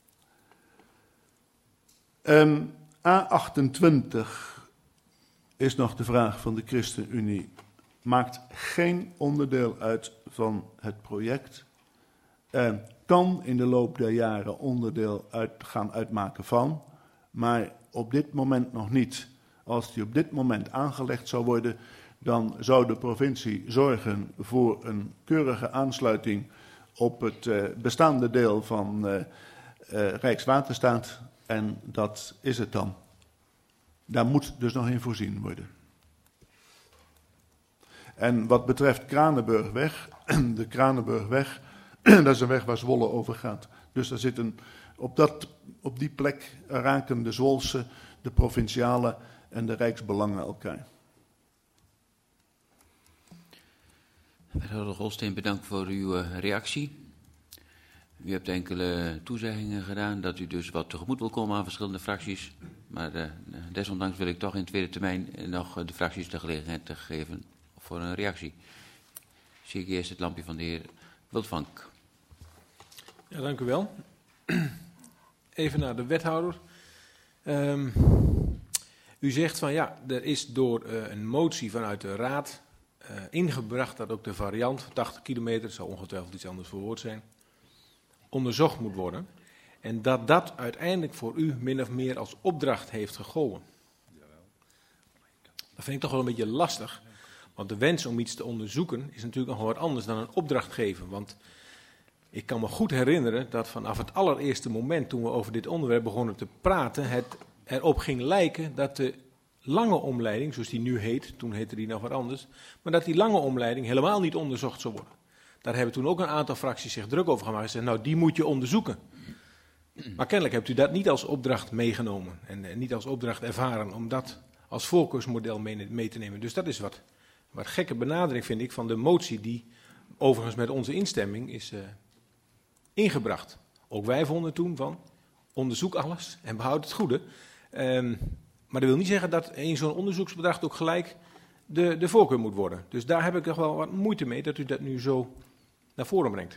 A28 is nog de vraag van de ChristenUnie. Maakt geen onderdeel uit van het project. Kan in de loop der jaren onderdeel gaan uitmaken van, maar op dit moment nog niet. Als die op dit moment aangelegd zou worden, dan zou de provincie zorgen voor een keurige aansluiting op het bestaande deel van Rijkswaterstaat. En dat is het dan. Daar moet dus nog in voorzien worden. En wat betreft Kranenburgweg, de Kranenburgweg, dat is een weg waar Zwolle over gaat. Dus daar zit op die plek raken de Zwolse, de provinciale en de rijksbelangen elkaar. Wethouder Golsteen, bedankt voor uw reactie. U hebt enkele toezeggingen gedaan dat u dus wat tegemoet wil komen aan verschillende fracties. Maar desondanks wil ik toch in tweede termijn nog de fracties de gelegenheid te geven voor een reactie. Zie ik eerst het lampje van de heer Wildvank. Ja, dank u wel. Even naar de wethouder. U zegt van ja, er is door een motie vanuit de raad ingebracht dat ook de variant van 80 kilometer, zou ongetwijfeld iets anders verwoord zijn, onderzocht moet worden. En dat dat uiteindelijk voor u min of meer als opdracht heeft gegolden. Dat vind ik toch wel een beetje lastig. Want de wens om iets te onderzoeken is natuurlijk nog wat anders dan een opdracht geven. Want ik kan me goed herinneren dat vanaf het allereerste moment toen we over dit onderwerp begonnen te praten, het erop ging lijken dat de lange omleiding, zoals die nu heet, toen heette die nog wat anders, maar dat die lange omleiding helemaal niet onderzocht zou worden. Daar hebben toen ook een aantal fracties zich druk over gemaakt en gezegd, nou die moet je onderzoeken. Maar kennelijk hebt u dat niet als opdracht meegenomen en niet als opdracht ervaren om dat als voorkeursmodel mee te nemen. Dus dat is wat gekke benadering, vind ik, van de motie die overigens met onze instemming is ingebracht. Ook wij vonden toen van, onderzoek alles en behoud het goede. Maar dat wil niet zeggen dat in zo'n onderzoeksbedrag ook gelijk de voorkeur moet worden. Dus daar heb ik nog wel wat moeite mee dat u dat nu zo naar voren brengt.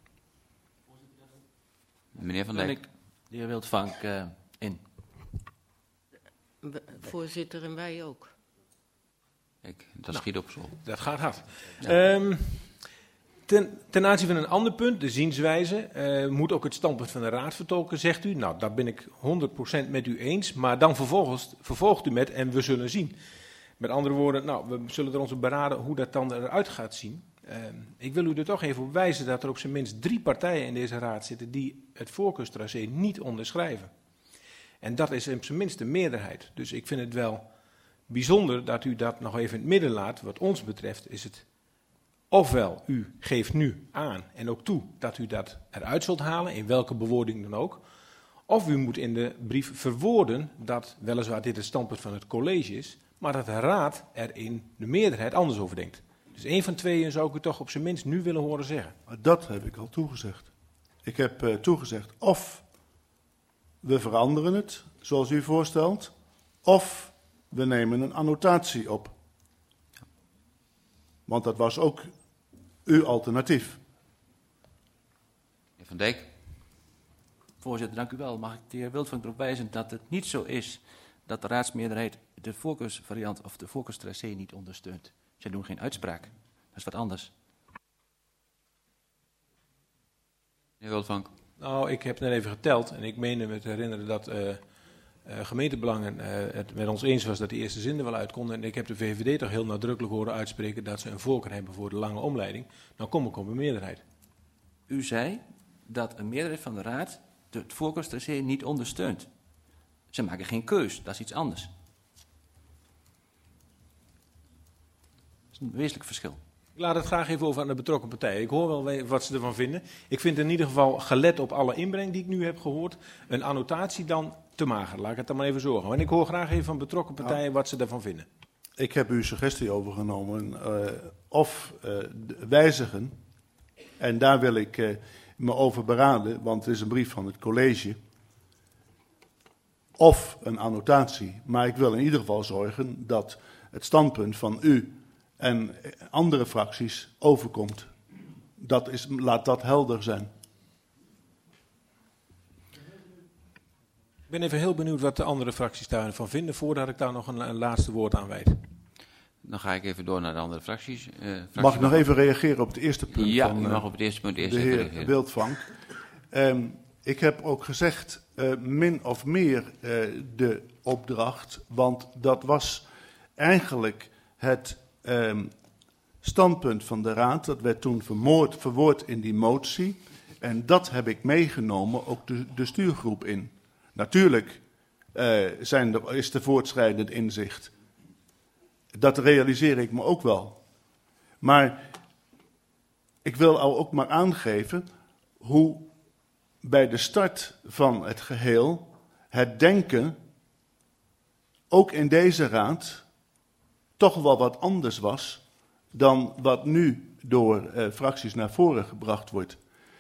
Meneer Van Dijk. De heer Wildvank in. Voorzitter en wij ook. Dat schiet op zo. Dat gaat hard. Ja. Ten aanzien van een ander punt, de zienswijze, moet ook het standpunt van de raad vertolken, zegt u. Nou, daar ben ik 100% met u eens, maar dan vervolgt u met en we zullen zien. Met andere woorden, nou, we zullen er ons op beraden hoe dat dan eruit gaat zien. Ik wil u er toch even op wijzen dat er op zijn minst 3 partijen in deze raad zitten die het voorkeurstracé niet onderschrijven. En dat is op zijn minst de meerderheid. Dus ik vind het wel bijzonder dat u dat nog even in het midden laat. Wat ons betreft is het ofwel u geeft nu aan en ook toe dat u dat eruit zult halen, in welke bewoording dan ook. Of u moet in de brief verwoorden dat weliswaar dit het standpunt van het college is, maar dat de raad er in de meerderheid anders over denkt. Dus 1 van 2 zou ik u toch op zijn minst nu willen horen zeggen. Dat heb ik al toegezegd. Ik heb toegezegd of we veranderen het, zoals u voorstelt, of we nemen een annotatie op. Want dat was ook uw alternatief. Meneer Van Dijk. Voorzitter, dank u wel. Mag ik de heer Wildvank erop wijzen dat het niet zo is dat de raadsmeerderheid de voorkeursvariant of de voorkeurstracé niet ondersteunt. Zij doen geen uitspraak. Dat is wat anders. Meneer Wildvank. Nou, ik heb net even geteld en ik meende me te herinneren dat gemeentebelangen het met ons eens was dat de eerste zin er wel uit kon. En ik heb de VVD toch heel nadrukkelijk horen uitspreken dat ze een voorkeur hebben voor de lange omleiding. Nou kom ik op een meerderheid. U zei dat een meerderheid van de raad het voorkeurstracé niet ondersteunt. Ze maken geen keus, dat is iets anders. Dat is een wezenlijk verschil. Ik laat het graag even over aan de betrokken partijen. Ik hoor wel wat ze ervan vinden. Ik vind in ieder geval, gelet op alle inbreng die ik nu heb gehoord, een annotatie dan te mager. Laat ik het dan maar even zorgen. En ik hoor graag even van betrokken partijen wat ze daarvan vinden. Ik heb uw suggestie overgenomen of wijzigen. En daar wil ik me over beraden, want het is een brief van het college. Of een annotatie. Maar ik wil in ieder geval zorgen dat het standpunt van u en andere fracties overkomt. Laat dat helder zijn. Ik ben even heel benieuwd wat de andere fracties daarvan vinden, voordat ik daar nog een laatste woord aan wijd. Dan ga ik even door naar de andere fracties. Mag ik nog even reageren op het eerste punt? Ja, van, u mag op het eerste punt eerst de even heer reageren. Wildvank. Ik heb ook gezegd min of meer de opdracht, want dat was eigenlijk het standpunt van de raad. Dat werd toen verwoord in die motie. En dat heb ik meegenomen ook de stuurgroep in. Natuurlijk is er voortschrijdend inzicht. Dat realiseer ik me ook wel. Maar ik wil al ook maar aangeven hoe bij de start van het geheel het denken ook in deze raad toch wel wat anders was dan wat nu door fracties naar voren gebracht wordt.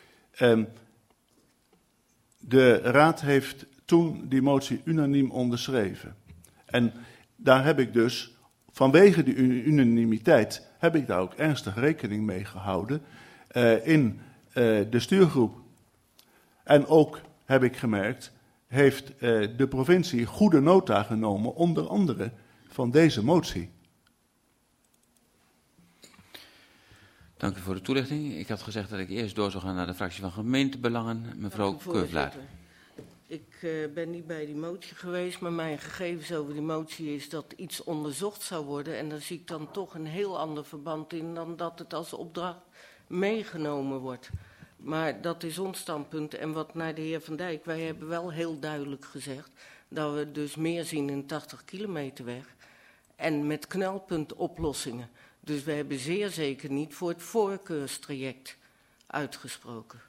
De raad heeft toen die motie unaniem onderschreven. En daar heb ik dus, vanwege die unanimiteit, heb ik daar ook ernstig rekening mee gehouden in de stuurgroep. En ook, heb ik gemerkt, heeft de provincie goede nota genomen, onder andere van deze motie. Dank u voor de toelichting. Ik had gezegd dat ik eerst door zou gaan naar de fractie van gemeentebelangen. Mevrouw Keuvelaar. Ik ben niet bij die motie geweest, maar mijn gegevens over die motie is dat iets onderzocht zou worden. En daar zie ik dan toch een heel ander verband in dan dat het als opdracht meegenomen wordt. Maar dat is ons standpunt. En wat naar de heer Van Dijk, wij hebben wel heel duidelijk gezegd dat we dus meer zien in 80 kilometer weg. En met knelpuntoplossingen. Dus we hebben zeer zeker niet voor het voorkeurstraject uitgesproken.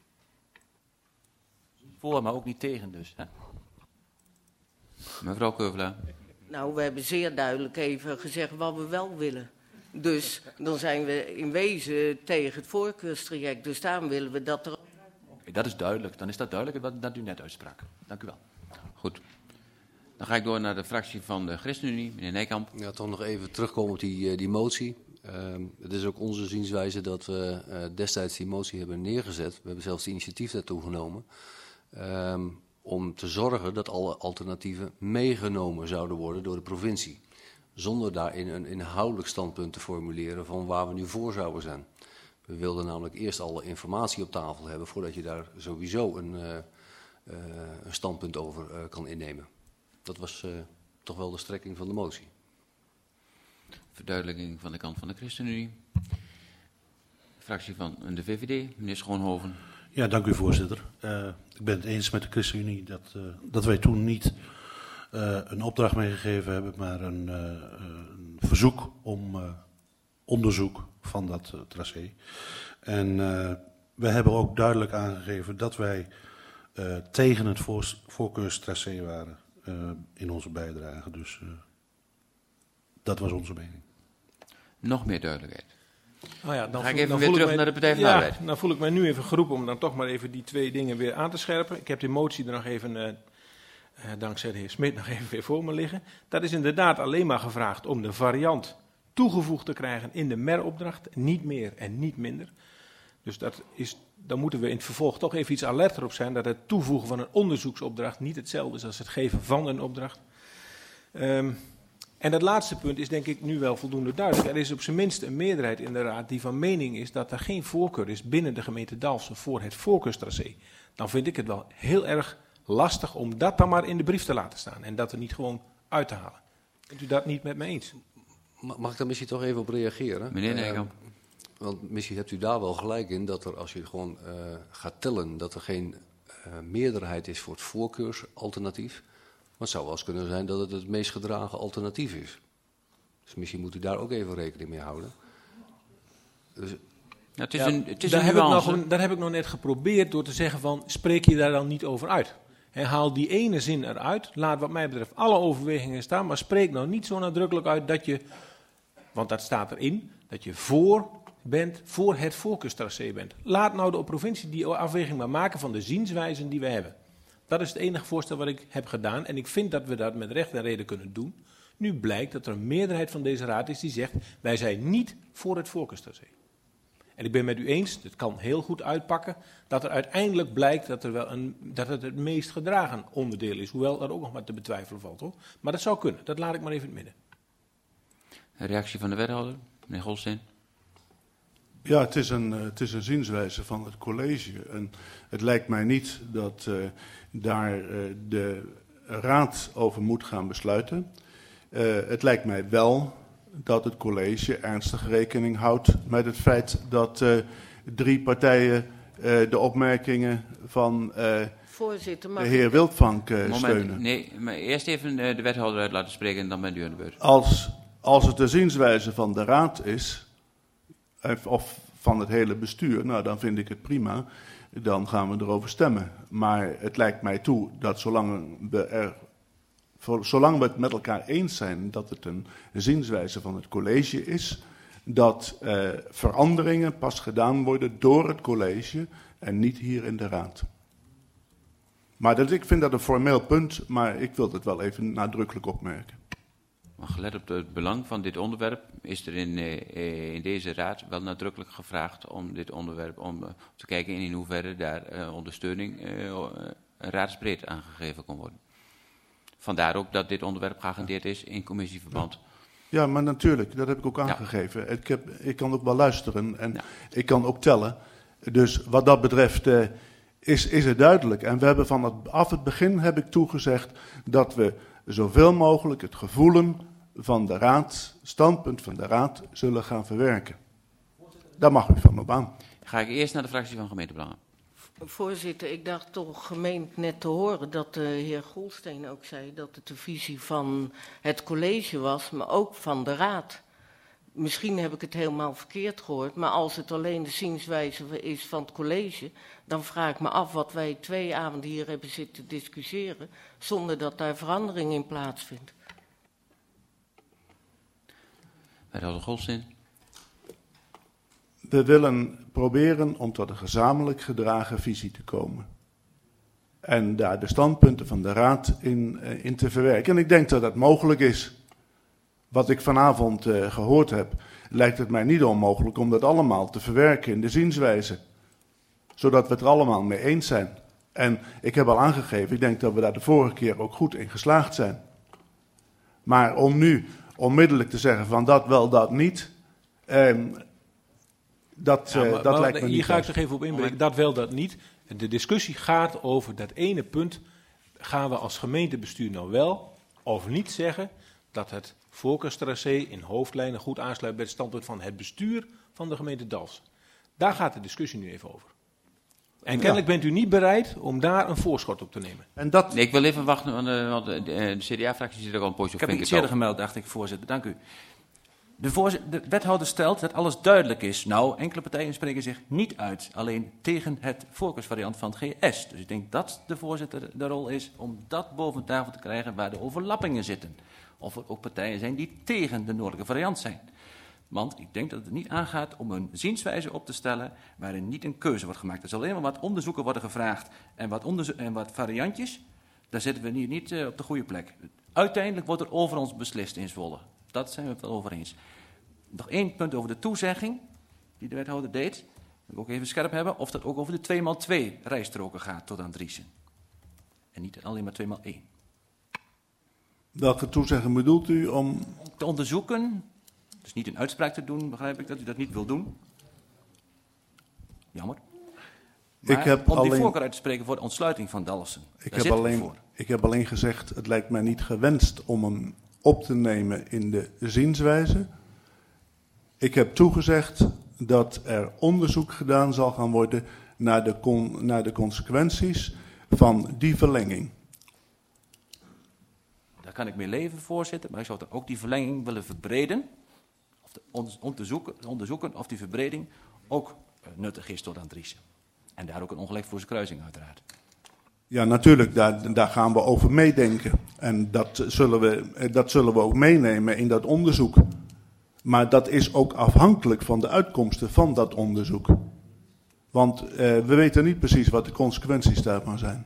Voor, maar ook niet tegen dus. Hè? Mevrouw Keuvelaar. Nou, we hebben zeer duidelijk even gezegd wat we wel willen. Dus dan zijn we in wezen tegen het voorkeurstraject. Dus daarom willen we dat er... Okay, dat is duidelijk. Dan is dat duidelijk dat u net uitsprak. Dank u wel. Goed. Dan ga ik door naar de fractie van de ChristenUnie, meneer Nijkamp. Ja, toch nog even terugkomen op die motie. Het is ook onze zienswijze dat we destijds die motie hebben neergezet. We hebben zelfs het initiatief daartoe genomen. Om te zorgen dat alle alternatieven meegenomen zouden worden door de provincie. zonder daarin een inhoudelijk standpunt te formuleren van waar we nu voor zouden zijn. We wilden namelijk eerst alle informatie op tafel hebben voordat je daar sowieso een standpunt over kan innemen. Dat was toch wel de strekking van de motie. Verduidelijking van de kant van de ChristenUnie. Fractie van de VVD, meneer Schoonhoven. Ja, dank u voorzitter. Ik ben het eens met de ChristenUnie dat wij toen niet een opdracht meegegeven hebben, maar een verzoek om onderzoek van dat tracé. En we hebben ook duidelijk aangegeven dat wij tegen het voorkeurstracé waren in onze bijdrage. Dus dat was onze mening. Nog meer duidelijkheid. Oh ja, Dan ga ik even weer terug naar de Partij van de Arbeid. Dan voel ik mij nu even geroepen om dan toch maar even die twee dingen weer aan te scherpen. Ik heb die motie er nog even, dankzij de heer Smit, nog even weer voor me liggen. Dat is inderdaad alleen maar gevraagd om de variant toegevoegd te krijgen in de MER-opdracht. Niet meer en niet minder. Dus dan moeten we in het vervolg toch even iets alerter op zijn dat het toevoegen van een onderzoeksopdracht niet hetzelfde is als het geven van een opdracht. En dat laatste punt is denk ik nu wel voldoende duidelijk. Er is op zijn minst een meerderheid in de Raad die van mening is dat er geen voorkeur is binnen de gemeente Dalfsen voor het voorkeurstracé. Dan vind ik het wel heel erg lastig om dat dan maar in de brief te laten staan en dat er niet gewoon uit te halen. Bent u dat niet met me eens? Mag ik daar misschien toch even op reageren? Meneer Nijkamp. Want misschien hebt u daar wel gelijk in dat er, als je gewoon gaat tellen, dat er geen meerderheid is voor het voorkeursalternatief. Maar het zou wel eens kunnen zijn dat het meest gedragen alternatief is. Dus misschien moet u daar ook even rekening mee houden. Dus, ja, het is een nuance. Daar heb ik nog net geprobeerd door te zeggen van, spreek je daar dan niet over uit? En haal die ene zin eruit, laat wat mij betreft alle overwegingen staan, maar spreek nou niet zo nadrukkelijk uit dat je, want dat staat erin, dat je voor het voorkeurstracé bent. Laat nou de provincie die afweging maar maken van de zienswijzen die we hebben. Dat is het enige voorstel wat ik heb gedaan en ik vind dat we dat met recht en reden kunnen doen. Nu blijkt dat er een meerderheid van deze raad is die zegt, wij zijn niet voor het voorkeurstracé. En ik ben met u eens, het kan heel goed uitpakken, dat er uiteindelijk blijkt dat het meest gedragen onderdeel is. Hoewel er ook nog wat te betwijfelen valt, hoor. Maar dat zou kunnen, dat laat ik maar even in het midden. Een reactie van de wethouder, meneer Golsteen. Ja, het is een zienswijze van het college. En het lijkt mij niet dat daar de raad over moet gaan besluiten. Het lijkt mij wel dat het college ernstig rekening houdt met het feit dat 3 partijen de opmerkingen van Voorzitter, de heer Wildvank steunen. Nee, maar eerst even de wethouder uit laten spreken en dan bent u aan de beurt. Als het de zienswijze van de raad is, of van het hele bestuur, nou dan vind ik het prima. Dan gaan we erover stemmen. Maar het lijkt mij toe dat zolang we het met elkaar eens zijn dat het een zienswijze van het college is, dat veranderingen pas gedaan worden door het college en niet hier in de raad. Maar ik vind dat een formeel punt, maar ik wil het wel even nadrukkelijk opmerken. Maar gelet op het belang van dit onderwerp is er in deze raad wel nadrukkelijk gevraagd om dit onderwerp, om te kijken in hoeverre daar ondersteuning raadsbreed aangegeven kon worden. Vandaar ook dat dit onderwerp geagendeerd is in commissieverband. Ja, maar natuurlijk, dat heb ik ook aangegeven. Ja. Ik kan ook wel luisteren en ik kan ook tellen. Dus wat dat betreft is het duidelijk. En we hebben vanaf het begin heb ik toegezegd dat we zoveel mogelijk het gevoelen van de raad, standpunt van de raad, zullen gaan verwerken. Daar mag u van op aan. Ga ik eerst naar de fractie van gemeentebelangen. Voorzitter, ik dacht toch gemeend net te horen dat de heer Golsteen ook zei dat het de visie van het college was, maar ook van de raad. Misschien heb ik het helemaal verkeerd gehoord, maar als het alleen de zienswijze is van het college, dan vraag ik me af wat wij 2 avonden hier hebben zitten discussiëren, zonder dat daar verandering in plaatsvindt. Wethouder Golsteen. We willen proberen om tot een gezamenlijk gedragen visie te komen. En daar de standpunten van de raad in te verwerken. En ik denk dat dat mogelijk is. Wat ik vanavond gehoord heb, lijkt het mij niet onmogelijk om dat allemaal te verwerken in de zienswijze. Zodat we het er allemaal mee eens zijn. En ik heb al aangegeven, ik denk dat we daar de vorige keer ook goed in geslaagd zijn. Maar om nu onmiddellijk te zeggen van dat wel, dat niet. Dat lijkt me niet. Hier ga ik nog even op inbreken. Dat wel, dat niet. De discussie gaat over dat ene punt. Gaan we als gemeentebestuur nou wel of niet zeggen dat het voorkeurstracé in hoofdlijnen goed aansluit bij het standpunt van het bestuur van de gemeente Dalfsen? Daar gaat de discussie nu even over. En kennelijk bent u niet bereid om daar een voorschot op te nemen. En dat... Nee, ik wil even wachten, want de CDA-fractie zit er al een poosje op. Ik heb iets eerder gemeld, dacht ik, voorzitter. Dank u. De wethouder stelt dat alles duidelijk is. Nou, enkele partijen spreken zich niet uit. Alleen tegen het voorkeursvariant van het GS. Dus ik denk dat de voorzitter de rol is om dat boven tafel te krijgen waar de overlappingen zitten. Of er ook partijen zijn die tegen de noordelijke variant zijn. Want ik denk dat het niet aangaat om een zienswijze op te stellen waarin niet een keuze wordt gemaakt. Er zal alleen maar wat onderzoeken worden gevraagd en wat variantjes. Daar zitten we niet op de goede plek. Uiteindelijk wordt er over ons beslist in Zwolle. Dat zijn we het wel over eens. Nog 1 punt over de toezegging die de wethouder deed. Dat wil ik ook even scherp hebben. Of dat ook over de 2x2 rijstroken gaat tot aan Driessen. En niet alleen maar 2x1. Welke toezegging bedoelt u om... Te onderzoeken. Dus niet een uitspraak te doen, begrijp ik dat u dat niet wil doen. Jammer. Maar om die voorkeur uit te spreken voor de ontsluiting van Dalfsen. Ik heb alleen gezegd, het lijkt mij niet gewenst om hem op te nemen in de zienswijze. Ik heb toegezegd dat er onderzoek gedaan zal gaan worden naar de consequenties van die verlenging. Daar kan ik mee leven, voorzitter, maar ik zou dan ook die verlenging willen verbreden. Om te onderzoeken of die verbreding ook nuttig is tot aan Driessen. En daar ook een ongelijkvloerse kruising uiteraard. Ja, natuurlijk, daar gaan we over meedenken. En dat zullen we ook meenemen in dat onderzoek. Maar dat is ook afhankelijk van de uitkomsten van dat onderzoek. Want we weten niet precies wat de consequenties daarvan zijn.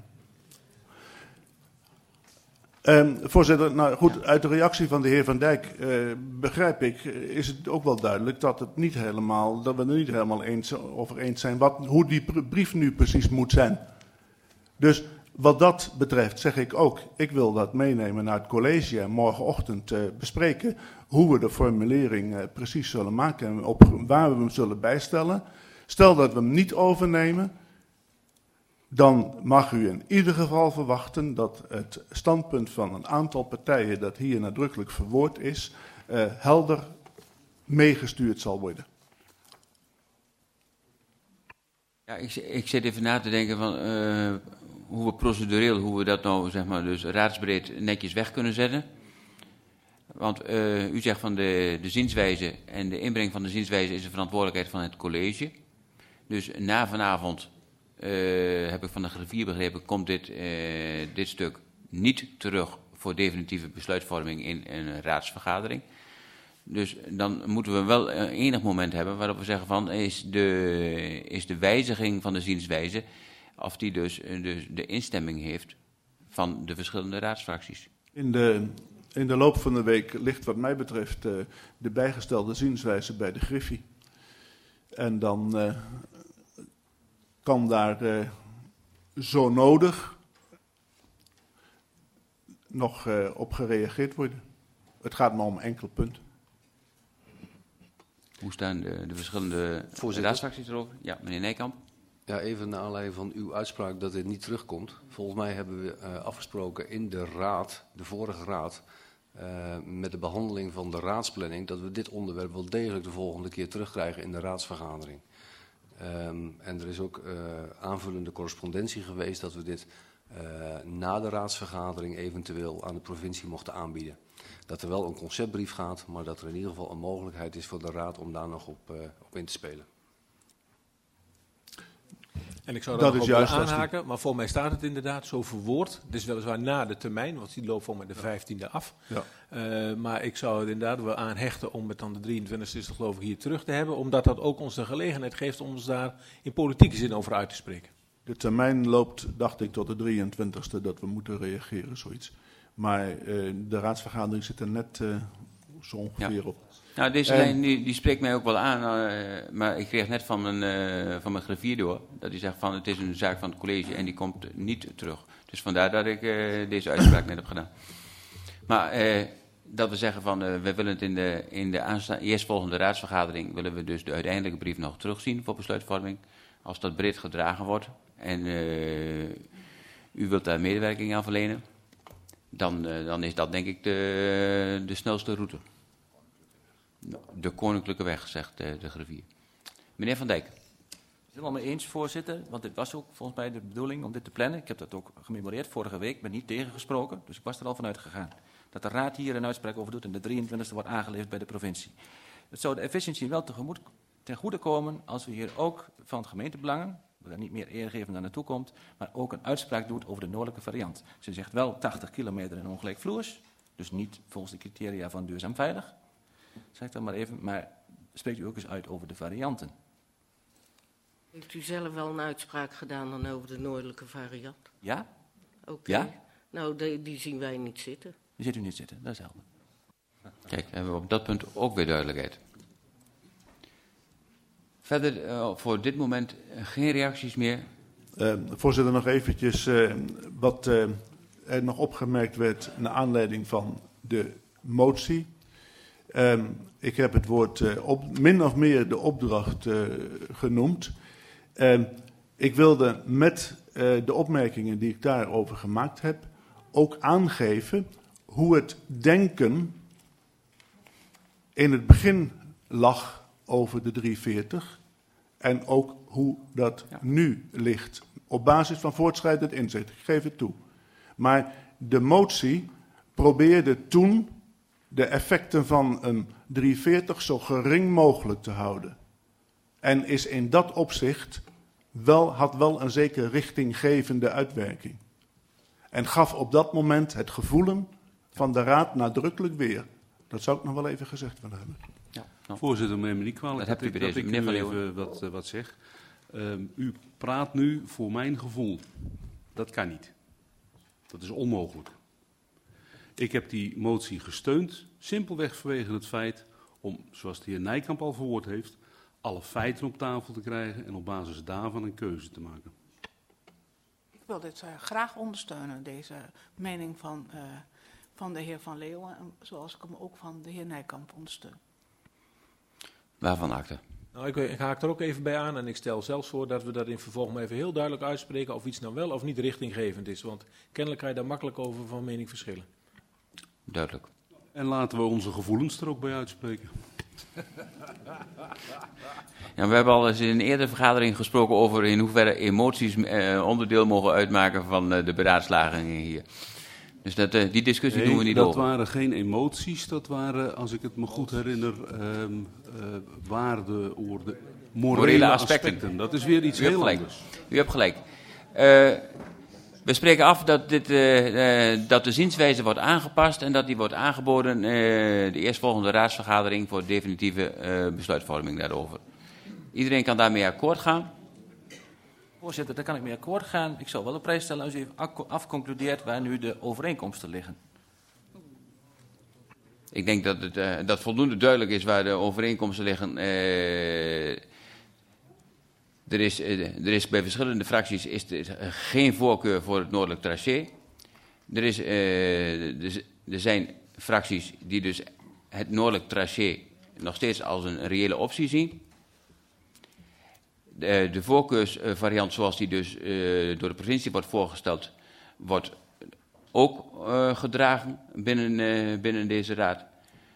Voorzitter, nou goed, uit de reactie van de heer Van Dijk begrijp ik, is het ook wel duidelijk dat we er niet helemaal over eens zijn hoe die brief nu precies moet zijn. Dus wat dat betreft zeg ik ook, ik wil dat meenemen naar het college en morgenochtend bespreken hoe we de formulering precies zullen maken en waar we hem zullen bijstellen. Stel dat we hem niet overnemen, dan mag u in ieder geval verwachten dat het standpunt van een aantal partijen dat hier nadrukkelijk verwoord is, helder meegestuurd zal worden. Ja, ik zit even na te denken van hoe we dat nou, zeg maar, dus raadsbreed netjes weg kunnen zetten. Want u zegt van de zienswijze en de inbreng van de zienswijze is de verantwoordelijkheid van het college. Dus na vanavond, heb ik van de griffier begrepen, komt dit stuk niet terug voor definitieve besluitvorming in een raadsvergadering. Dus dan moeten we wel enig moment hebben waarop we zeggen van is de wijziging van de zienswijze of die dus de instemming heeft van de verschillende raadsfracties. In de loop van de week ligt wat mij betreft de bijgestelde zienswijze bij de griffie. En dan kan daar zo nodig nog op gereageerd worden. Het gaat maar om een enkel punt. Hoe staan de verschillende raadsfracties erover? Ja, meneer Nijkamp. Ja, even naar aanleiding van uw uitspraak dat dit niet terugkomt. Volgens mij hebben we afgesproken in de raad, de vorige raad, met de behandeling van de raadsplanning, dat we dit onderwerp wel degelijk de volgende keer terugkrijgen in de raadsvergadering. En er is ook aanvullende correspondentie geweest dat we dit na de raadsvergadering eventueel aan de provincie mochten aanbieden. Dat er wel een conceptbrief gaat, maar dat er in ieder geval een mogelijkheid is voor de raad om daar nog op in te spelen. En ik zou daar nog op willen aanhaken, maar voor mij staat het inderdaad zo verwoord. Het is weliswaar na de termijn, want die loopt voor mij de 15e af. Ja. Maar ik zou het inderdaad wel aanhechten om het dan de 23e geloof ik hier terug te hebben. Omdat dat ook ons de gelegenheid geeft om ons daar in politieke zin over uit te spreken. De termijn loopt, dacht ik, tot de 23e dat we moeten reageren, zoiets. Maar de raadsvergadering zit er net zo ongeveer op. Nou, deze lijn die spreekt mij ook wel aan, maar ik kreeg net van mijn griffier door dat hij zegt van het is een zaak van het college en die komt niet terug. Dus vandaar dat ik deze uitspraak net heb gedaan. Maar Dat we zeggen van, we willen het in de eerstvolgende raadsvergadering, willen we dus de uiteindelijke brief nog terugzien voor besluitvorming. Als dat breed gedragen wordt en u wilt daar medewerking aan verlenen, dan is dat denk ik de snelste route. De koninklijke weg, zegt de griffier. Meneer Van Dijk. Ik ben het helemaal mee eens, voorzitter, want dit was ook volgens mij de bedoeling om dit te plannen. Ik heb dat ook gememoreerd vorige week, ben niet tegengesproken, dus ik was er al vanuit gegaan. Dat de raad hier een uitspraak over doet en de 23e wordt aangeleverd bij de provincie. Het zou de efficiëntie wel ten goede komen als we hier ook van het gemeentebelangen, we daar niet meer eer geven dan naartoe komt, maar ook een uitspraak doet over de noordelijke variant. Ze zegt wel 80 kilometer en ongelijkvloers, dus niet volgens de criteria van duurzaam veilig. Zeg ik dan maar even, maar spreekt u ook eens uit over de varianten. Heeft u zelf wel een uitspraak gedaan dan over de noordelijke variant? Ja? Oké. Ja? Nou, die zien wij niet zitten. Die ziet u niet zitten, dat is helder. Kijk, hebben we op dat punt ook weer duidelijkheid. Verder voor dit moment geen reacties meer. Voorzitter, nog eventjes wat er nog opgemerkt werd naar aanleiding van de motie. Ik heb het woord min of meer de opdracht genoemd. Ik wilde met de opmerkingen die ik daarover gemaakt heb ook aangeven hoe het denken in het begin lag over de 340 en ook hoe dat nu ligt. Op basis van voortschrijdend inzicht, ik geef het toe. Maar de motie probeerde toen de effecten van een 340 zo gering mogelijk te houden. En is in dat opzicht had wel een zeker richtinggevende uitwerking. En gaf op dat moment het gevoelen van de raad nadrukkelijk weer. Dat zou ik nog wel even gezegd willen hebben. Ja, nou. Voorzitter, meneer me niet kwalijk Dat hebt u bij deze. ik Meneer nu Van even wat zeg. U praat nu voor mijn gevoel. Dat kan niet. Dat is onmogelijk. Ik heb die motie gesteund, simpelweg vanwege het feit om, zoals de heer Nijkamp al verwoord heeft, alle feiten op tafel te krijgen en op basis daarvan een keuze te maken. Ik wil dit graag ondersteunen, deze mening van de heer Van Leeuwen, zoals ik hem ook van de heer Nijkamp ondersteun. Waarvan akte? Nou, ik haak er ook even bij aan en ik stel zelfs voor dat we dat in vervolg maar even heel duidelijk uitspreken of iets nou wel of niet richtinggevend is. Want kennelijk kan je daar makkelijk over van mening verschillen. Duidelijk. En laten we onze gevoelens er ook bij uitspreken. Ja, we hebben al eens in een eerdere vergadering gesproken over in hoeverre emoties onderdeel mogen uitmaken van de beraadslagingen hier. Dus die discussie doen we niet over. Dat waren geen emoties, dat waren, als ik het me goed herinner, waardeoordelen, morele aspecten. Dat is weer iets heel anders. U hebt gelijk. We spreken af dat de zienswijze wordt aangepast en dat die wordt aangeboden de eerstvolgende raadsvergadering voor definitieve besluitvorming daarover. Iedereen kan daarmee akkoord gaan? Voorzitter, daar kan ik mee akkoord gaan. Ik zou wel op prijs stellen als u even afconcludeert waar nu de overeenkomsten liggen. Ik denk dat voldoende duidelijk is waar de overeenkomsten liggen. Er is bij verschillende fracties geen voorkeur voor het noordelijk tracé. Er zijn fracties die dus het noordelijk tracé nog steeds als een reële optie zien. De voorkeursvariant zoals die dus door de provincie wordt voorgesteld, wordt ook gedragen binnen deze raad.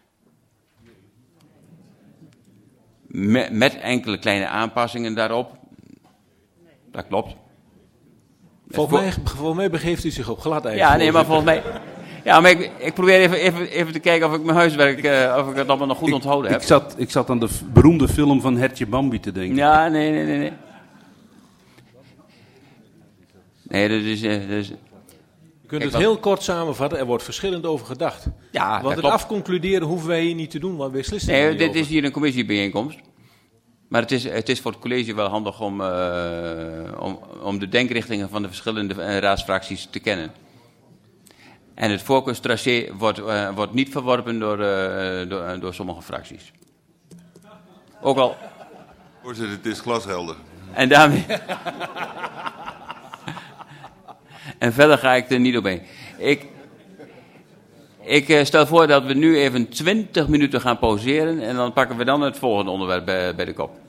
Met enkele kleine aanpassingen daarop. Dat klopt. Volgens mij begeeft u zich op glad ijs. Ja, nee, maar volgens mij... Ja, maar ik probeer even te kijken of ik mijn huiswerk, of ik het allemaal nog goed onthouden heb. Ik zat aan de beroemde film van Hertje Bambi te denken. Ja, nee. Nee, dus je kunt het heel kort samenvatten, er wordt verschillend over gedacht. Ja, want het afconcluderen hoeven wij hier niet te doen, want we beslissen nee, dit is hier een commissiebijeenkomst. Maar het is voor het college wel handig om de denkrichtingen van de verschillende raadsfracties te kennen. En het voorkeurstracé wordt niet verworpen door sommige fracties. Ook al... Voorzitter, het is glashelder. En daarmee... En verder ga ik er niet op heen. Ik stel voor dat we nu even 20 minuten gaan pauzeren en dan pakken we dan het volgende onderwerp bij de kop.